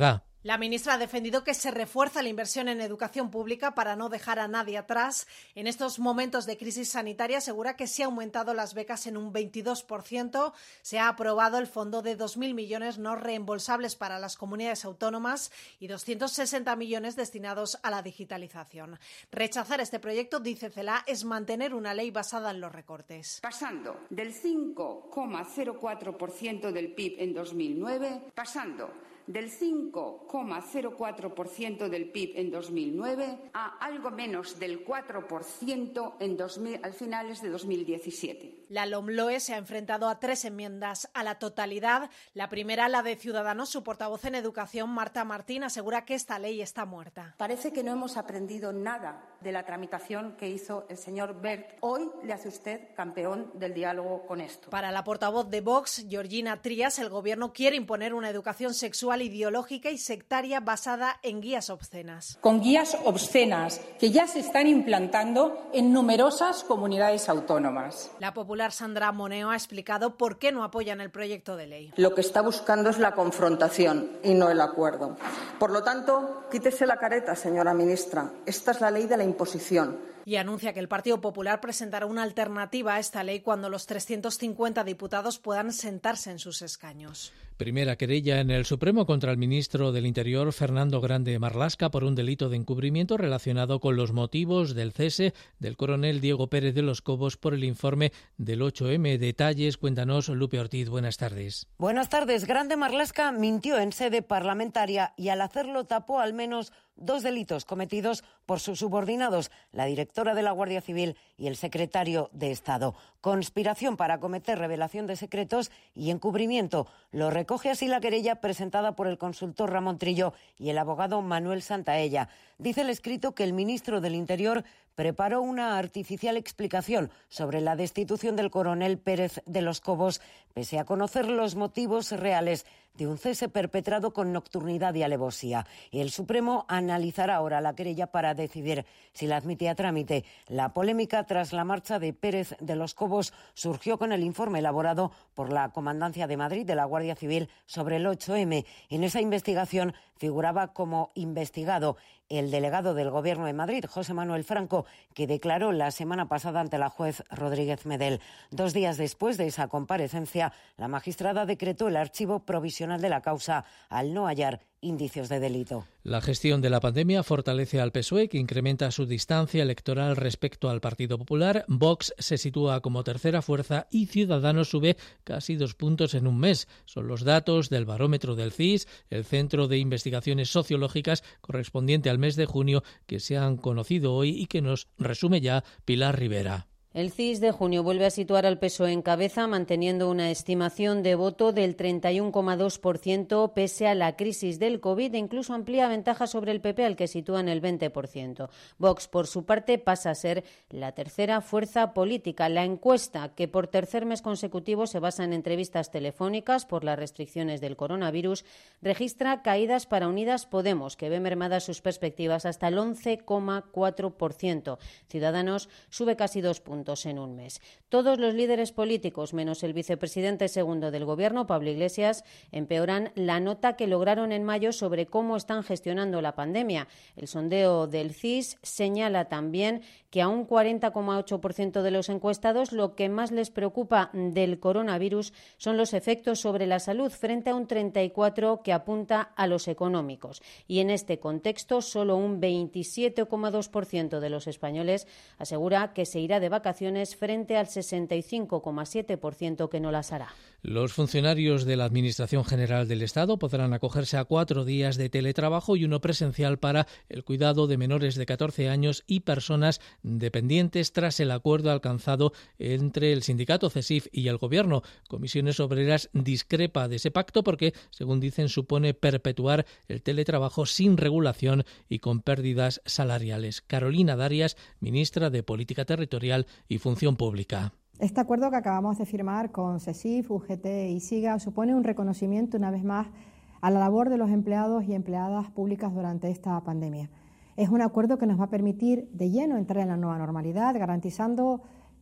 La ministra ha defendido que se refuerza la inversión en educación pública para no dejar a nadie atrás. En estos momentos de crisis sanitaria asegura que se han aumentado las becas en un veintidós por ciento. Se ha aprobado el fondo de dos mil millones no reembolsables para las comunidades autónomas y doscientos sesenta millones destinados a la digitalización. Rechazar este proyecto, dice Celaá, es mantener una ley basada en los recortes. Pasando del cinco coma cero cuatro por ciento del P I B en dos mil nueve, pasando del cinco coma cero cuatro por ciento del P I B en dos mil nueve a algo menos del cuatro por ciento en dos mil, al finales de dos mil diecisiete. La LOMLOE se ha enfrentado a tres enmiendas a la totalidad. La primera, la de Ciudadanos. Su portavoz en Educación, Marta Martín, asegura que esta ley está muerta. Parece que no hemos aprendido nada de la tramitación que hizo el señor Wert. Hoy le hace usted campeón del diálogo con esto. Para la portavoz de Vox, Georgina Trías, el Gobierno quiere imponer una educación sexual ideológica y sectaria basada en guías obscenas. Con guías obscenas que ya se están implantando en numerosas comunidades autónomas. La popular Sandra Moneo ha explicado por qué no apoyan el proyecto de ley. Lo que está buscando es la confrontación y no el acuerdo. Por lo tanto, quítese la careta, señora ministra. Esta es la ley de la imposición. Y anuncia que el Partido Popular presentará una alternativa a esta ley cuando los trescientos cincuenta diputados puedan sentarse en sus escaños. Primera querella en el Supremo contra el ministro del Interior, Fernando Grande Marlaska, por un delito de encubrimiento relacionado con los motivos del cese del coronel Diego Pérez de los Cobos por el informe del ocho eme. Detalles, cuéntanos, Lupe Ortiz. Buenas tardes. Buenas tardes. Grande Marlaska mintió en sede parlamentaria y al hacerlo tapó al menos dos delitos cometidos por sus subordinados, la directora de la Guardia Civil y el secretario de Estado. Conspiración para cometer revelación de secretos y encubrimiento. Lo recoge así la querella presentada por el consultor Ramón Trillo y el abogado Manuel Santaella. Dice el escrito que el ministro del Interior preparó una artificial explicación sobre la destitución del coronel Pérez de los Cobos, pese a conocer los motivos reales de un cese perpetrado con nocturnidad y alevosía. Y el Supremo analizará ahora la querella para decidir si la admite a trámite. La polémica tras la marcha de Pérez de los Cobos surgió con el informe elaborado por la Comandancia de Madrid de la Guardia Civil sobre el ocho eme. En esa investigación figuraba como investigado el delegado del Gobierno de Madrid, José Manuel Franco, que declaró la semana pasada ante la juez Rodríguez Medel. Dos días después de esa comparecencia, la magistrada decretó el archivo provisional de la causa al no hallar indicios de delito. La gestión de la pandemia fortalece al P S O E, que incrementa su distancia electoral respecto al Partido Popular. Vox se sitúa como tercera fuerza y Ciudadanos sube casi dos puntos en un mes. Son los datos del barómetro del C I S, el Centro de Investigaciones Sociológicas, correspondiente al mes de junio, que se han conocido hoy y que nos resume ya Pilar Rivera. El C I S de junio vuelve a situar al P S O E en cabeza, manteniendo una estimación de voto del treinta y uno coma dos por ciento pese a la crisis del COVID e incluso amplía ventaja sobre el P P, al que sitúa en el veinte por ciento. Vox, por su parte, pasa a ser la tercera fuerza política. La encuesta, que por tercer mes consecutivo se basa en entrevistas telefónicas por las restricciones del coronavirus, registra caídas para Unidas Podemos, que ve mermadas sus perspectivas hasta el once coma cuatro por ciento. Ciudadanos sube casi dos puntos en un mes. Todos los líderes políticos, menos el vicepresidente segundo del Gobierno, Pablo Iglesias, empeoran la nota que lograron en mayo sobre cómo están gestionando la pandemia. El sondeo del C I S señala también que a un cuarenta coma ocho por ciento de los encuestados lo que más les preocupa del coronavirus son los efectos sobre la salud, frente a un treinta y cuatro por ciento que apunta a los económicos. Y en este contexto, solo un veintisiete coma dos por ciento de los españoles asegura que se irá de vacaciones frente al sesenta y cinco coma siete por ciento que no las hará. Los funcionarios de la Administración General del Estado podrán acogerse a cuatro días de teletrabajo y uno presencial para el cuidado de menores de catorce años y personas dependientes, tras el acuerdo alcanzado entre el sindicato CESIF y el Gobierno. Comisiones Obreras discrepa de ese pacto porque, según dicen, supone perpetuar el teletrabajo sin regulación y con pérdidas salariales. Carolina Darias, ministra de Política Territorial y Función Pública. Este acuerdo que acabamos de firmar con CESIF, U G T y SIGA supone un reconocimiento una vez más a la labor de los empleados y empleadas públicas durante esta pandemia. Es un acuerdo que nos va a permitir de lleno entrar en la nueva normalidad, garantizando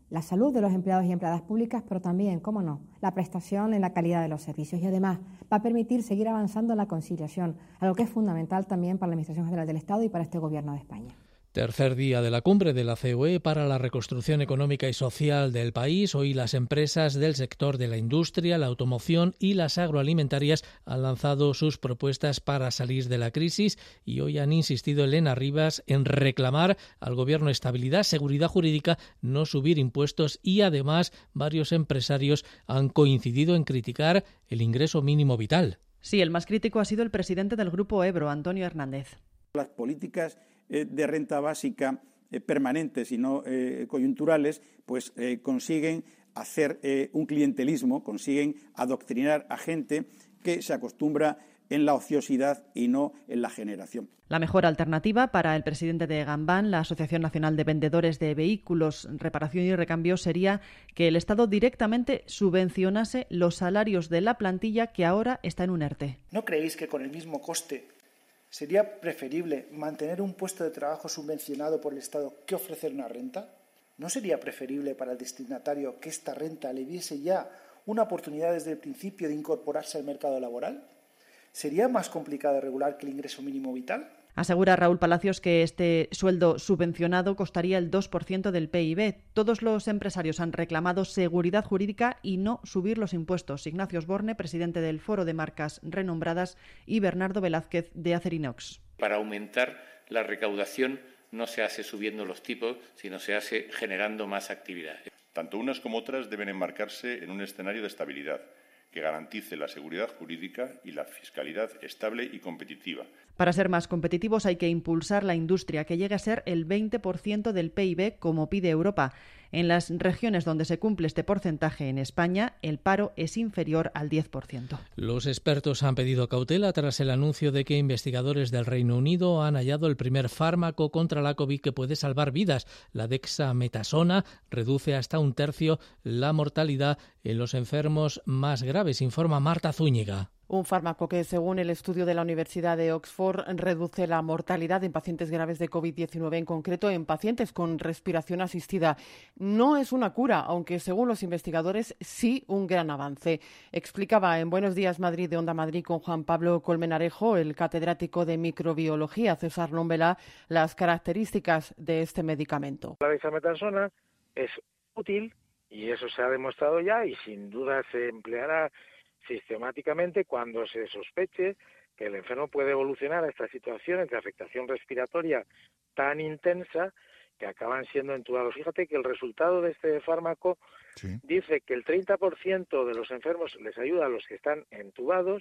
la salud de los empleados y empleadas públicas, pero también, cómo no, la prestación en la calidad de los servicios. Y además va a permitir seguir avanzando en la conciliación, algo que es fundamental también para la Administración General del Estado y para este Gobierno de España. Tercer día de la cumbre de la C O E para la reconstrucción económica y social del país. Hoy las empresas del sector de la industria, la automoción y las agroalimentarias han lanzado sus propuestas para salir de la crisis y hoy han insistido Elena Rivas en reclamar al Gobierno estabilidad, seguridad jurídica, no subir impuestos y además varios empresarios han coincidido en criticar el ingreso mínimo vital. Sí, el más crítico ha sido el presidente del Grupo Ebro, Antonio Hernández. Las políticas de renta básica eh, permanentes y no eh, coyunturales, pues eh, consiguen hacer eh, un clientelismo, consiguen adoctrinar a gente que se acostumbra en la ociosidad y no en la generación. La mejor alternativa para el presidente de Gambán, la Asociación Nacional de Vendedores de Vehículos, Reparación y Recambio, sería que el Estado directamente subvencionase los salarios de la plantilla que ahora está en un ERTE. ¿No creéis que con el mismo coste sería preferible mantener un puesto de trabajo subvencionado por el Estado que ofrecer una renta? ¿No sería preferible para el destinatario que esta renta le diese ya una oportunidad desde el principio de incorporarse al mercado laboral? ¿Sería más complicado regular que el ingreso mínimo vital? Asegura Raúl Palacios que este sueldo subvencionado costaría el dos por ciento del P I B. Todos los empresarios han reclamado seguridad jurídica y no subir los impuestos. Ignacio Osborne, presidente del Foro de Marcas Renombradas, y Bernardo Velázquez, de Acerinox. Para aumentar la recaudación no se hace subiendo los tipos, sino se hace generando más actividad. Tanto unas como otras deben enmarcarse en un escenario de estabilidad que garantice la seguridad jurídica y la fiscalidad estable y competitiva. Para ser más competitivos hay que impulsar la industria, que llegue a ser el veinte por ciento del P I B, como pide Europa. En las regiones donde se cumple este porcentaje en España, el paro es inferior al diez por ciento. Los expertos han pedido cautela tras el anuncio de que investigadores del Reino Unido han hallado el primer fármaco contra la COVID que puede salvar vidas. La dexametasona reduce hasta un tercio la mortalidad en los enfermos más graves, informa Marta Zúñiga. Un fármaco que, según el estudio de la Universidad de Oxford, reduce la mortalidad en pacientes graves de COVID diecinueve, en concreto en pacientes con respiración asistida. No es una cura, aunque según los investigadores sí un gran avance. Explicaba en Buenos Días Madrid de Onda Madrid con Juan Pablo Colmenarejo, el catedrático de microbiología César Lombela, las características de este medicamento. La dexametasona es útil y eso se ha demostrado ya y sin duda se empleará sistemáticamente cuando se sospeche que el enfermo puede evolucionar a esta situación de afectación respiratoria tan intensa que acaban siendo entubados. Fíjate que el resultado de este fármaco sí. dice que el treinta por ciento de los enfermos les ayuda a los que están entubados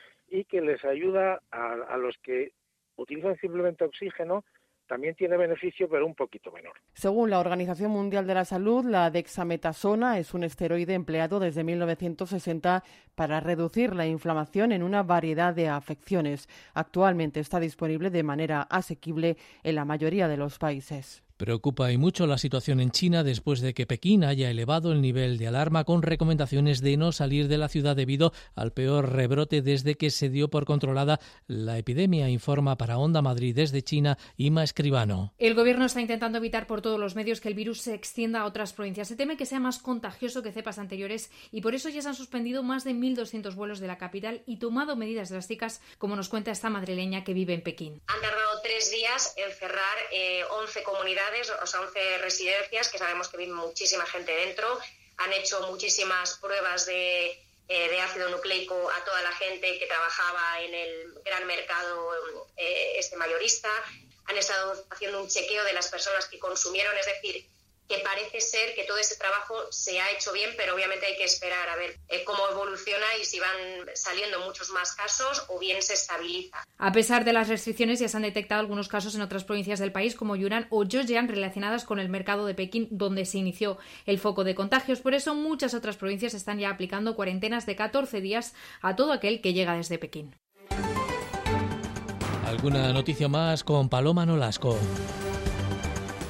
y que les ayuda a, a los que utilizan simplemente oxígeno. También tiene beneficio, pero un poquito menor. Según la Organización Mundial de la Salud, la dexametasona es un esteroide empleado desde mil novecientos sesenta para reducir la inflamación en una variedad de afecciones. Actualmente está disponible de manera asequible en la mayoría de los países. Preocupa y mucho la situación en China después de que Pekín haya elevado el nivel de alarma con recomendaciones de no salir de la ciudad debido al peor rebrote desde que se dio por controlada la epidemia, informa para Onda Madrid desde China Ima Escribano. El gobierno está intentando evitar por todos los medios que el virus se extienda a otras provincias. Se teme que sea más contagioso que cepas anteriores y por eso ya se han suspendido más de mil doscientos vuelos de la capital y tomado medidas drásticas, como nos cuenta esta madrileña que vive en Pekín. Han tardado tres días en cerrar eh, once comunidades, o sea, once residencias, que sabemos que vive muchísima gente dentro. Han hecho muchísimas pruebas de, eh, de ácido nucleico a toda la gente que trabajaba en el gran mercado eh, este mayorista. Han estado haciendo un chequeo de las personas que consumieron, es decir, que parece ser que todo ese trabajo se ha hecho bien, pero obviamente hay que esperar a ver eh, cómo evoluciona y si van saliendo muchos más casos o bien se estabiliza. A pesar de las restricciones, ya se han detectado algunos casos en otras provincias del país, como Yunnan o Zhejiang, relacionadas con el mercado de Pekín, donde se inició el foco de contagios. Por eso, muchas otras provincias están ya aplicando cuarentenas de catorce días a todo aquel que llega desde Pekín. ¿Alguna noticia más con Paloma Nolasco?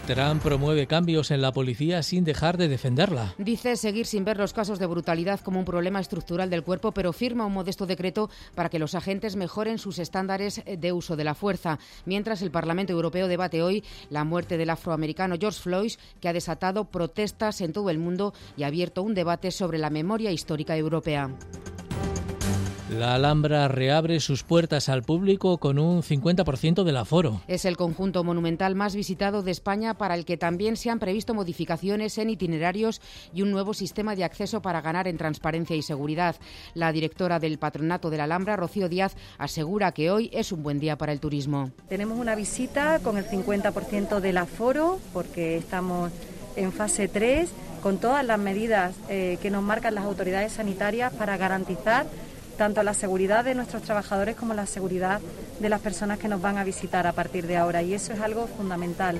Trump promueve cambios en la policía sin dejar de defenderla. Dice seguir sin ver los casos de brutalidad como un problema estructural del cuerpo, pero firma un modesto decreto para que los agentes mejoren sus estándares de uso de la fuerza. Mientras el Parlamento Europeo debate hoy la muerte del afroamericano George Floyd, que ha desatado protestas en todo el mundo y ha abierto un debate sobre la memoria histórica europea. La Alhambra reabre sus puertas al público con un cincuenta por ciento del aforo. Es el conjunto monumental más visitado de España, para el que también se han previsto modificaciones en itinerarios y un nuevo sistema de acceso para ganar en transparencia y seguridad. La directora del Patronato de la Alhambra, Rocío Díaz, asegura que hoy es un buen día para el turismo. Tenemos una visita con el cincuenta por ciento del aforo, porque estamos en fase tres, con todas las medidas eh, que nos marcan las autoridades sanitarias para garantizar tanto la seguridad de nuestros trabajadores como la seguridad de las personas que nos van a visitar a partir de ahora, y eso es algo fundamental.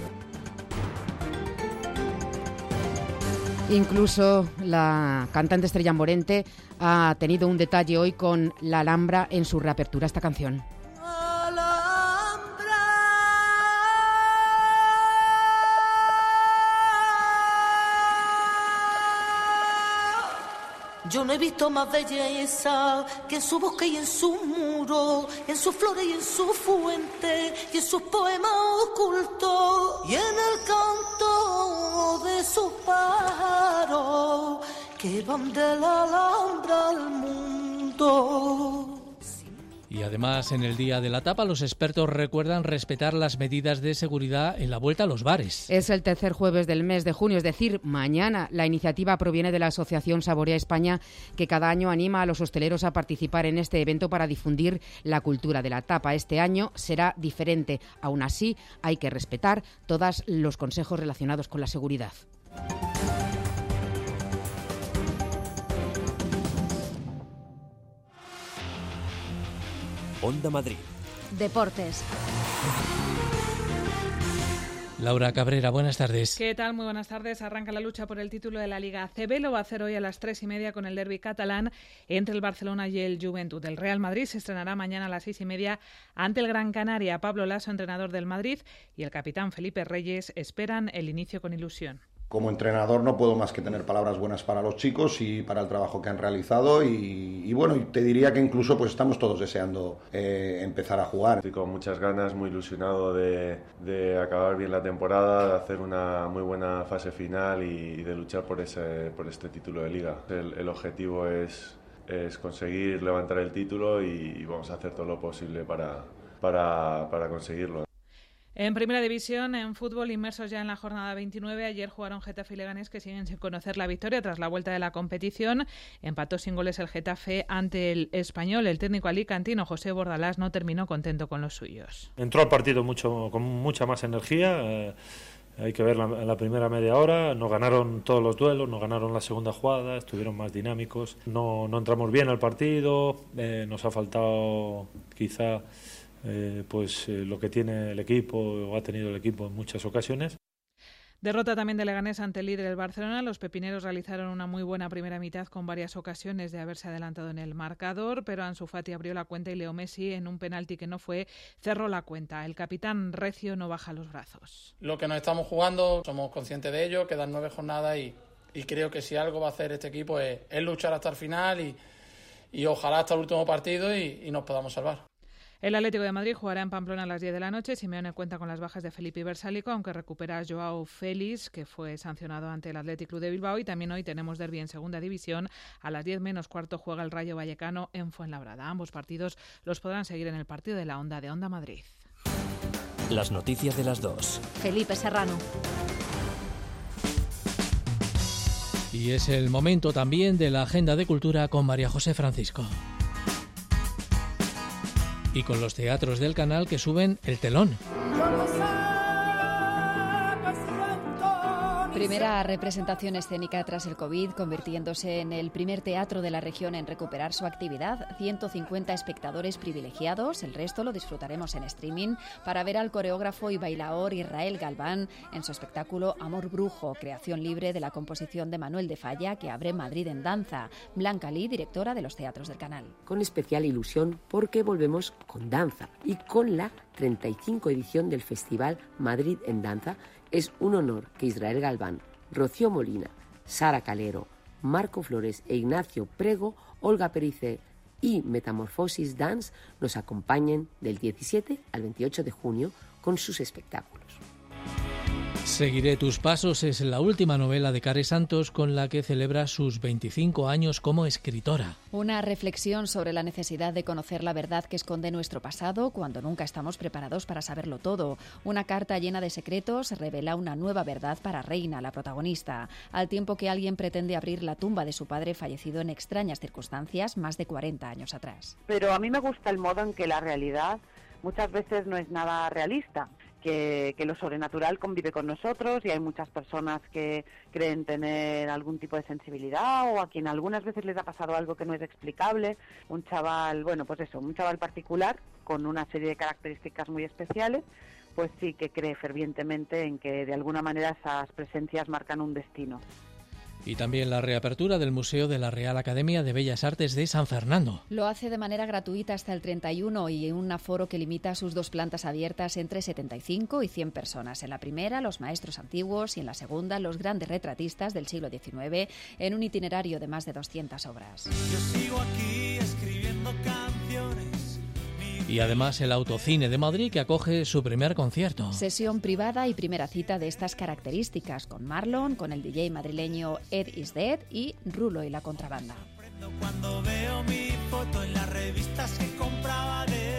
Incluso la cantante Estrella Morente ha tenido un detalle hoy con la Alhambra en su reapertura, esta canción. Yo no he visto más belleza que en su bosque y en su muro, en sus flores y en su fuente, y en sus poemas ocultos, y en el canto de sus pájaros que van de la Alhambra al mundo. Y además, en el Día de la Tapa, los expertos recuerdan respetar las medidas de seguridad en la vuelta a los bares. Es el tercer jueves del mes de junio, es decir, mañana. La iniciativa proviene de la Asociación Saborea España, que cada año anima a los hosteleros a participar en este evento para difundir la cultura de la tapa. Este año será diferente. Aún así, hay que respetar todos los consejos relacionados con la seguridad. Onda Madrid. Deportes. Laura Cabrera, buenas tardes. ¿Qué tal? Muy buenas tardes. Arranca la lucha por el título de la Liga A C B. Lo va a hacer hoy a las tres y media con el derbi catalán entre el Barcelona y el Joventut. El Real Madrid se estrenará mañana a las seis y media ante el Gran Canaria. Pablo Laso, entrenador del Madrid, y el capitán Felipe Reyes esperan el inicio con ilusión. Como entrenador no puedo más que tener palabras buenas para los chicos y para el trabajo que han realizado y, y bueno, te diría que incluso pues estamos todos deseando eh, empezar a jugar. Estoy con muchas ganas, muy ilusionado de, de acabar bien la temporada, de hacer una muy buena fase final y, y de luchar por, ese, por este título de Liga. El, el objetivo es, es conseguir levantar el título y, y vamos a hacer todo lo posible para, para, para conseguirlo. En Primera División, en fútbol, inmersos ya en la jornada veintinueve, ayer jugaron Getafe y Leganés, que siguen sin conocer la victoria tras la vuelta de la competición. Empató sin goles el Getafe ante el Español. El técnico alicantino José Bordalás no terminó contento con los suyos. Entró al partido mucho con mucha más energía. Eh, hay que ver la, la primera media hora. Nos ganaron todos los duelos, nos ganaron la segunda jugada, estuvieron más dinámicos. No, no entramos bien al partido. Eh, nos ha faltado quizá... Eh, pues eh, lo que tiene el equipo o ha tenido el equipo en muchas ocasiones. Derrota también de Leganés ante el líder del Barcelona. Los pepineros realizaron una muy buena primera mitad con varias ocasiones de haberse adelantado en el marcador, pero Ansu Fati abrió la cuenta y Leo Messi, en un penalti que no fue, cerró la cuenta. El capitán recio no baja los brazos. Lo que nos estamos jugando, somos conscientes de ello, quedan nueve jornadas y, y creo que si algo va a hacer este equipo es, es luchar hasta el final y, y ojalá hasta el último partido y, y nos podamos salvar. El Atlético de Madrid jugará en Pamplona a las diez de la noche. Simeone cuenta con las bajas de Felipe y Bersálico, aunque recupera a Joao Félix, que fue sancionado ante el Athletic Club de Bilbao. Y también hoy tenemos derbi en Segunda División. A las diez menos cuarto juega el Rayo Vallecano en Fuenlabrada. Ambos partidos los podrán seguir en el partido de la Onda de Onda Madrid. Las noticias de las dos. Felipe Serrano. Y es el momento también de la agenda de cultura con María José Francisco. Y con los teatros del canal que suben el telón. Primera representación escénica tras el COVID, convirtiéndose en el primer teatro de la región en recuperar su actividad. ciento cincuenta espectadores privilegiados, el resto lo disfrutaremos en streaming para ver al coreógrafo y bailaor Israel Galván en su espectáculo Amor Brujo, creación libre de la composición de Manuel de Falla, que abre Madrid en danza. Blanca Lee, directora de los teatros del canal. Con especial ilusión porque volvemos con danza y con la treinta y cinco edición del Festival Madrid en Danza, Es un honor que Israel Galván, Rocío Molina, Sara Calero, Marco Flores e Ignacio Prego, Olga Perice y Metamorfosis Dance nos acompañen del diecisiete al veintiocho de junio con sus espectáculos. Seguiré tus pasos es la última novela de Care Santos con la que celebra sus veinticinco años como escritora. Una reflexión sobre la necesidad de conocer la verdad que esconde nuestro pasado cuando nunca estamos preparados para saberlo todo. Una carta llena de secretos revela una nueva verdad para Reina, la protagonista, al tiempo que alguien pretende abrir la tumba de su padre fallecido en extrañas circunstancias más de cuarenta años atrás. Pero a mí me gusta el modo en que la realidad muchas veces no es nada realista. Que, que lo sobrenatural convive con nosotros y hay muchas personas que creen tener algún tipo de sensibilidad o a quien algunas veces les ha pasado algo que no es explicable. Un chaval, bueno, pues eso, un chaval particular con una serie de características muy especiales, pues sí que cree fervientemente en que de alguna manera esas presencias marcan un destino. Y también la reapertura del Museo de la Real Academia de Bellas Artes de San Fernando. Lo hace de manera gratuita hasta el treinta y uno y en un aforo que limita sus dos plantas abiertas entre setenta y cinco y cien personas. En la primera, los maestros antiguos y en la segunda, los grandes retratistas del siglo diecinueve en un itinerario de más de doscientas obras. Yo sigo aquí escribiendo canciones. Y además el Autocine de Madrid que acoge su primer concierto. Sesión privada y primera cita de estas características con Marlon, con el D J madrileño Ed Is Dead y Rulo y la Contrabanda. Cuando veo mi foto en las revistas que compraba de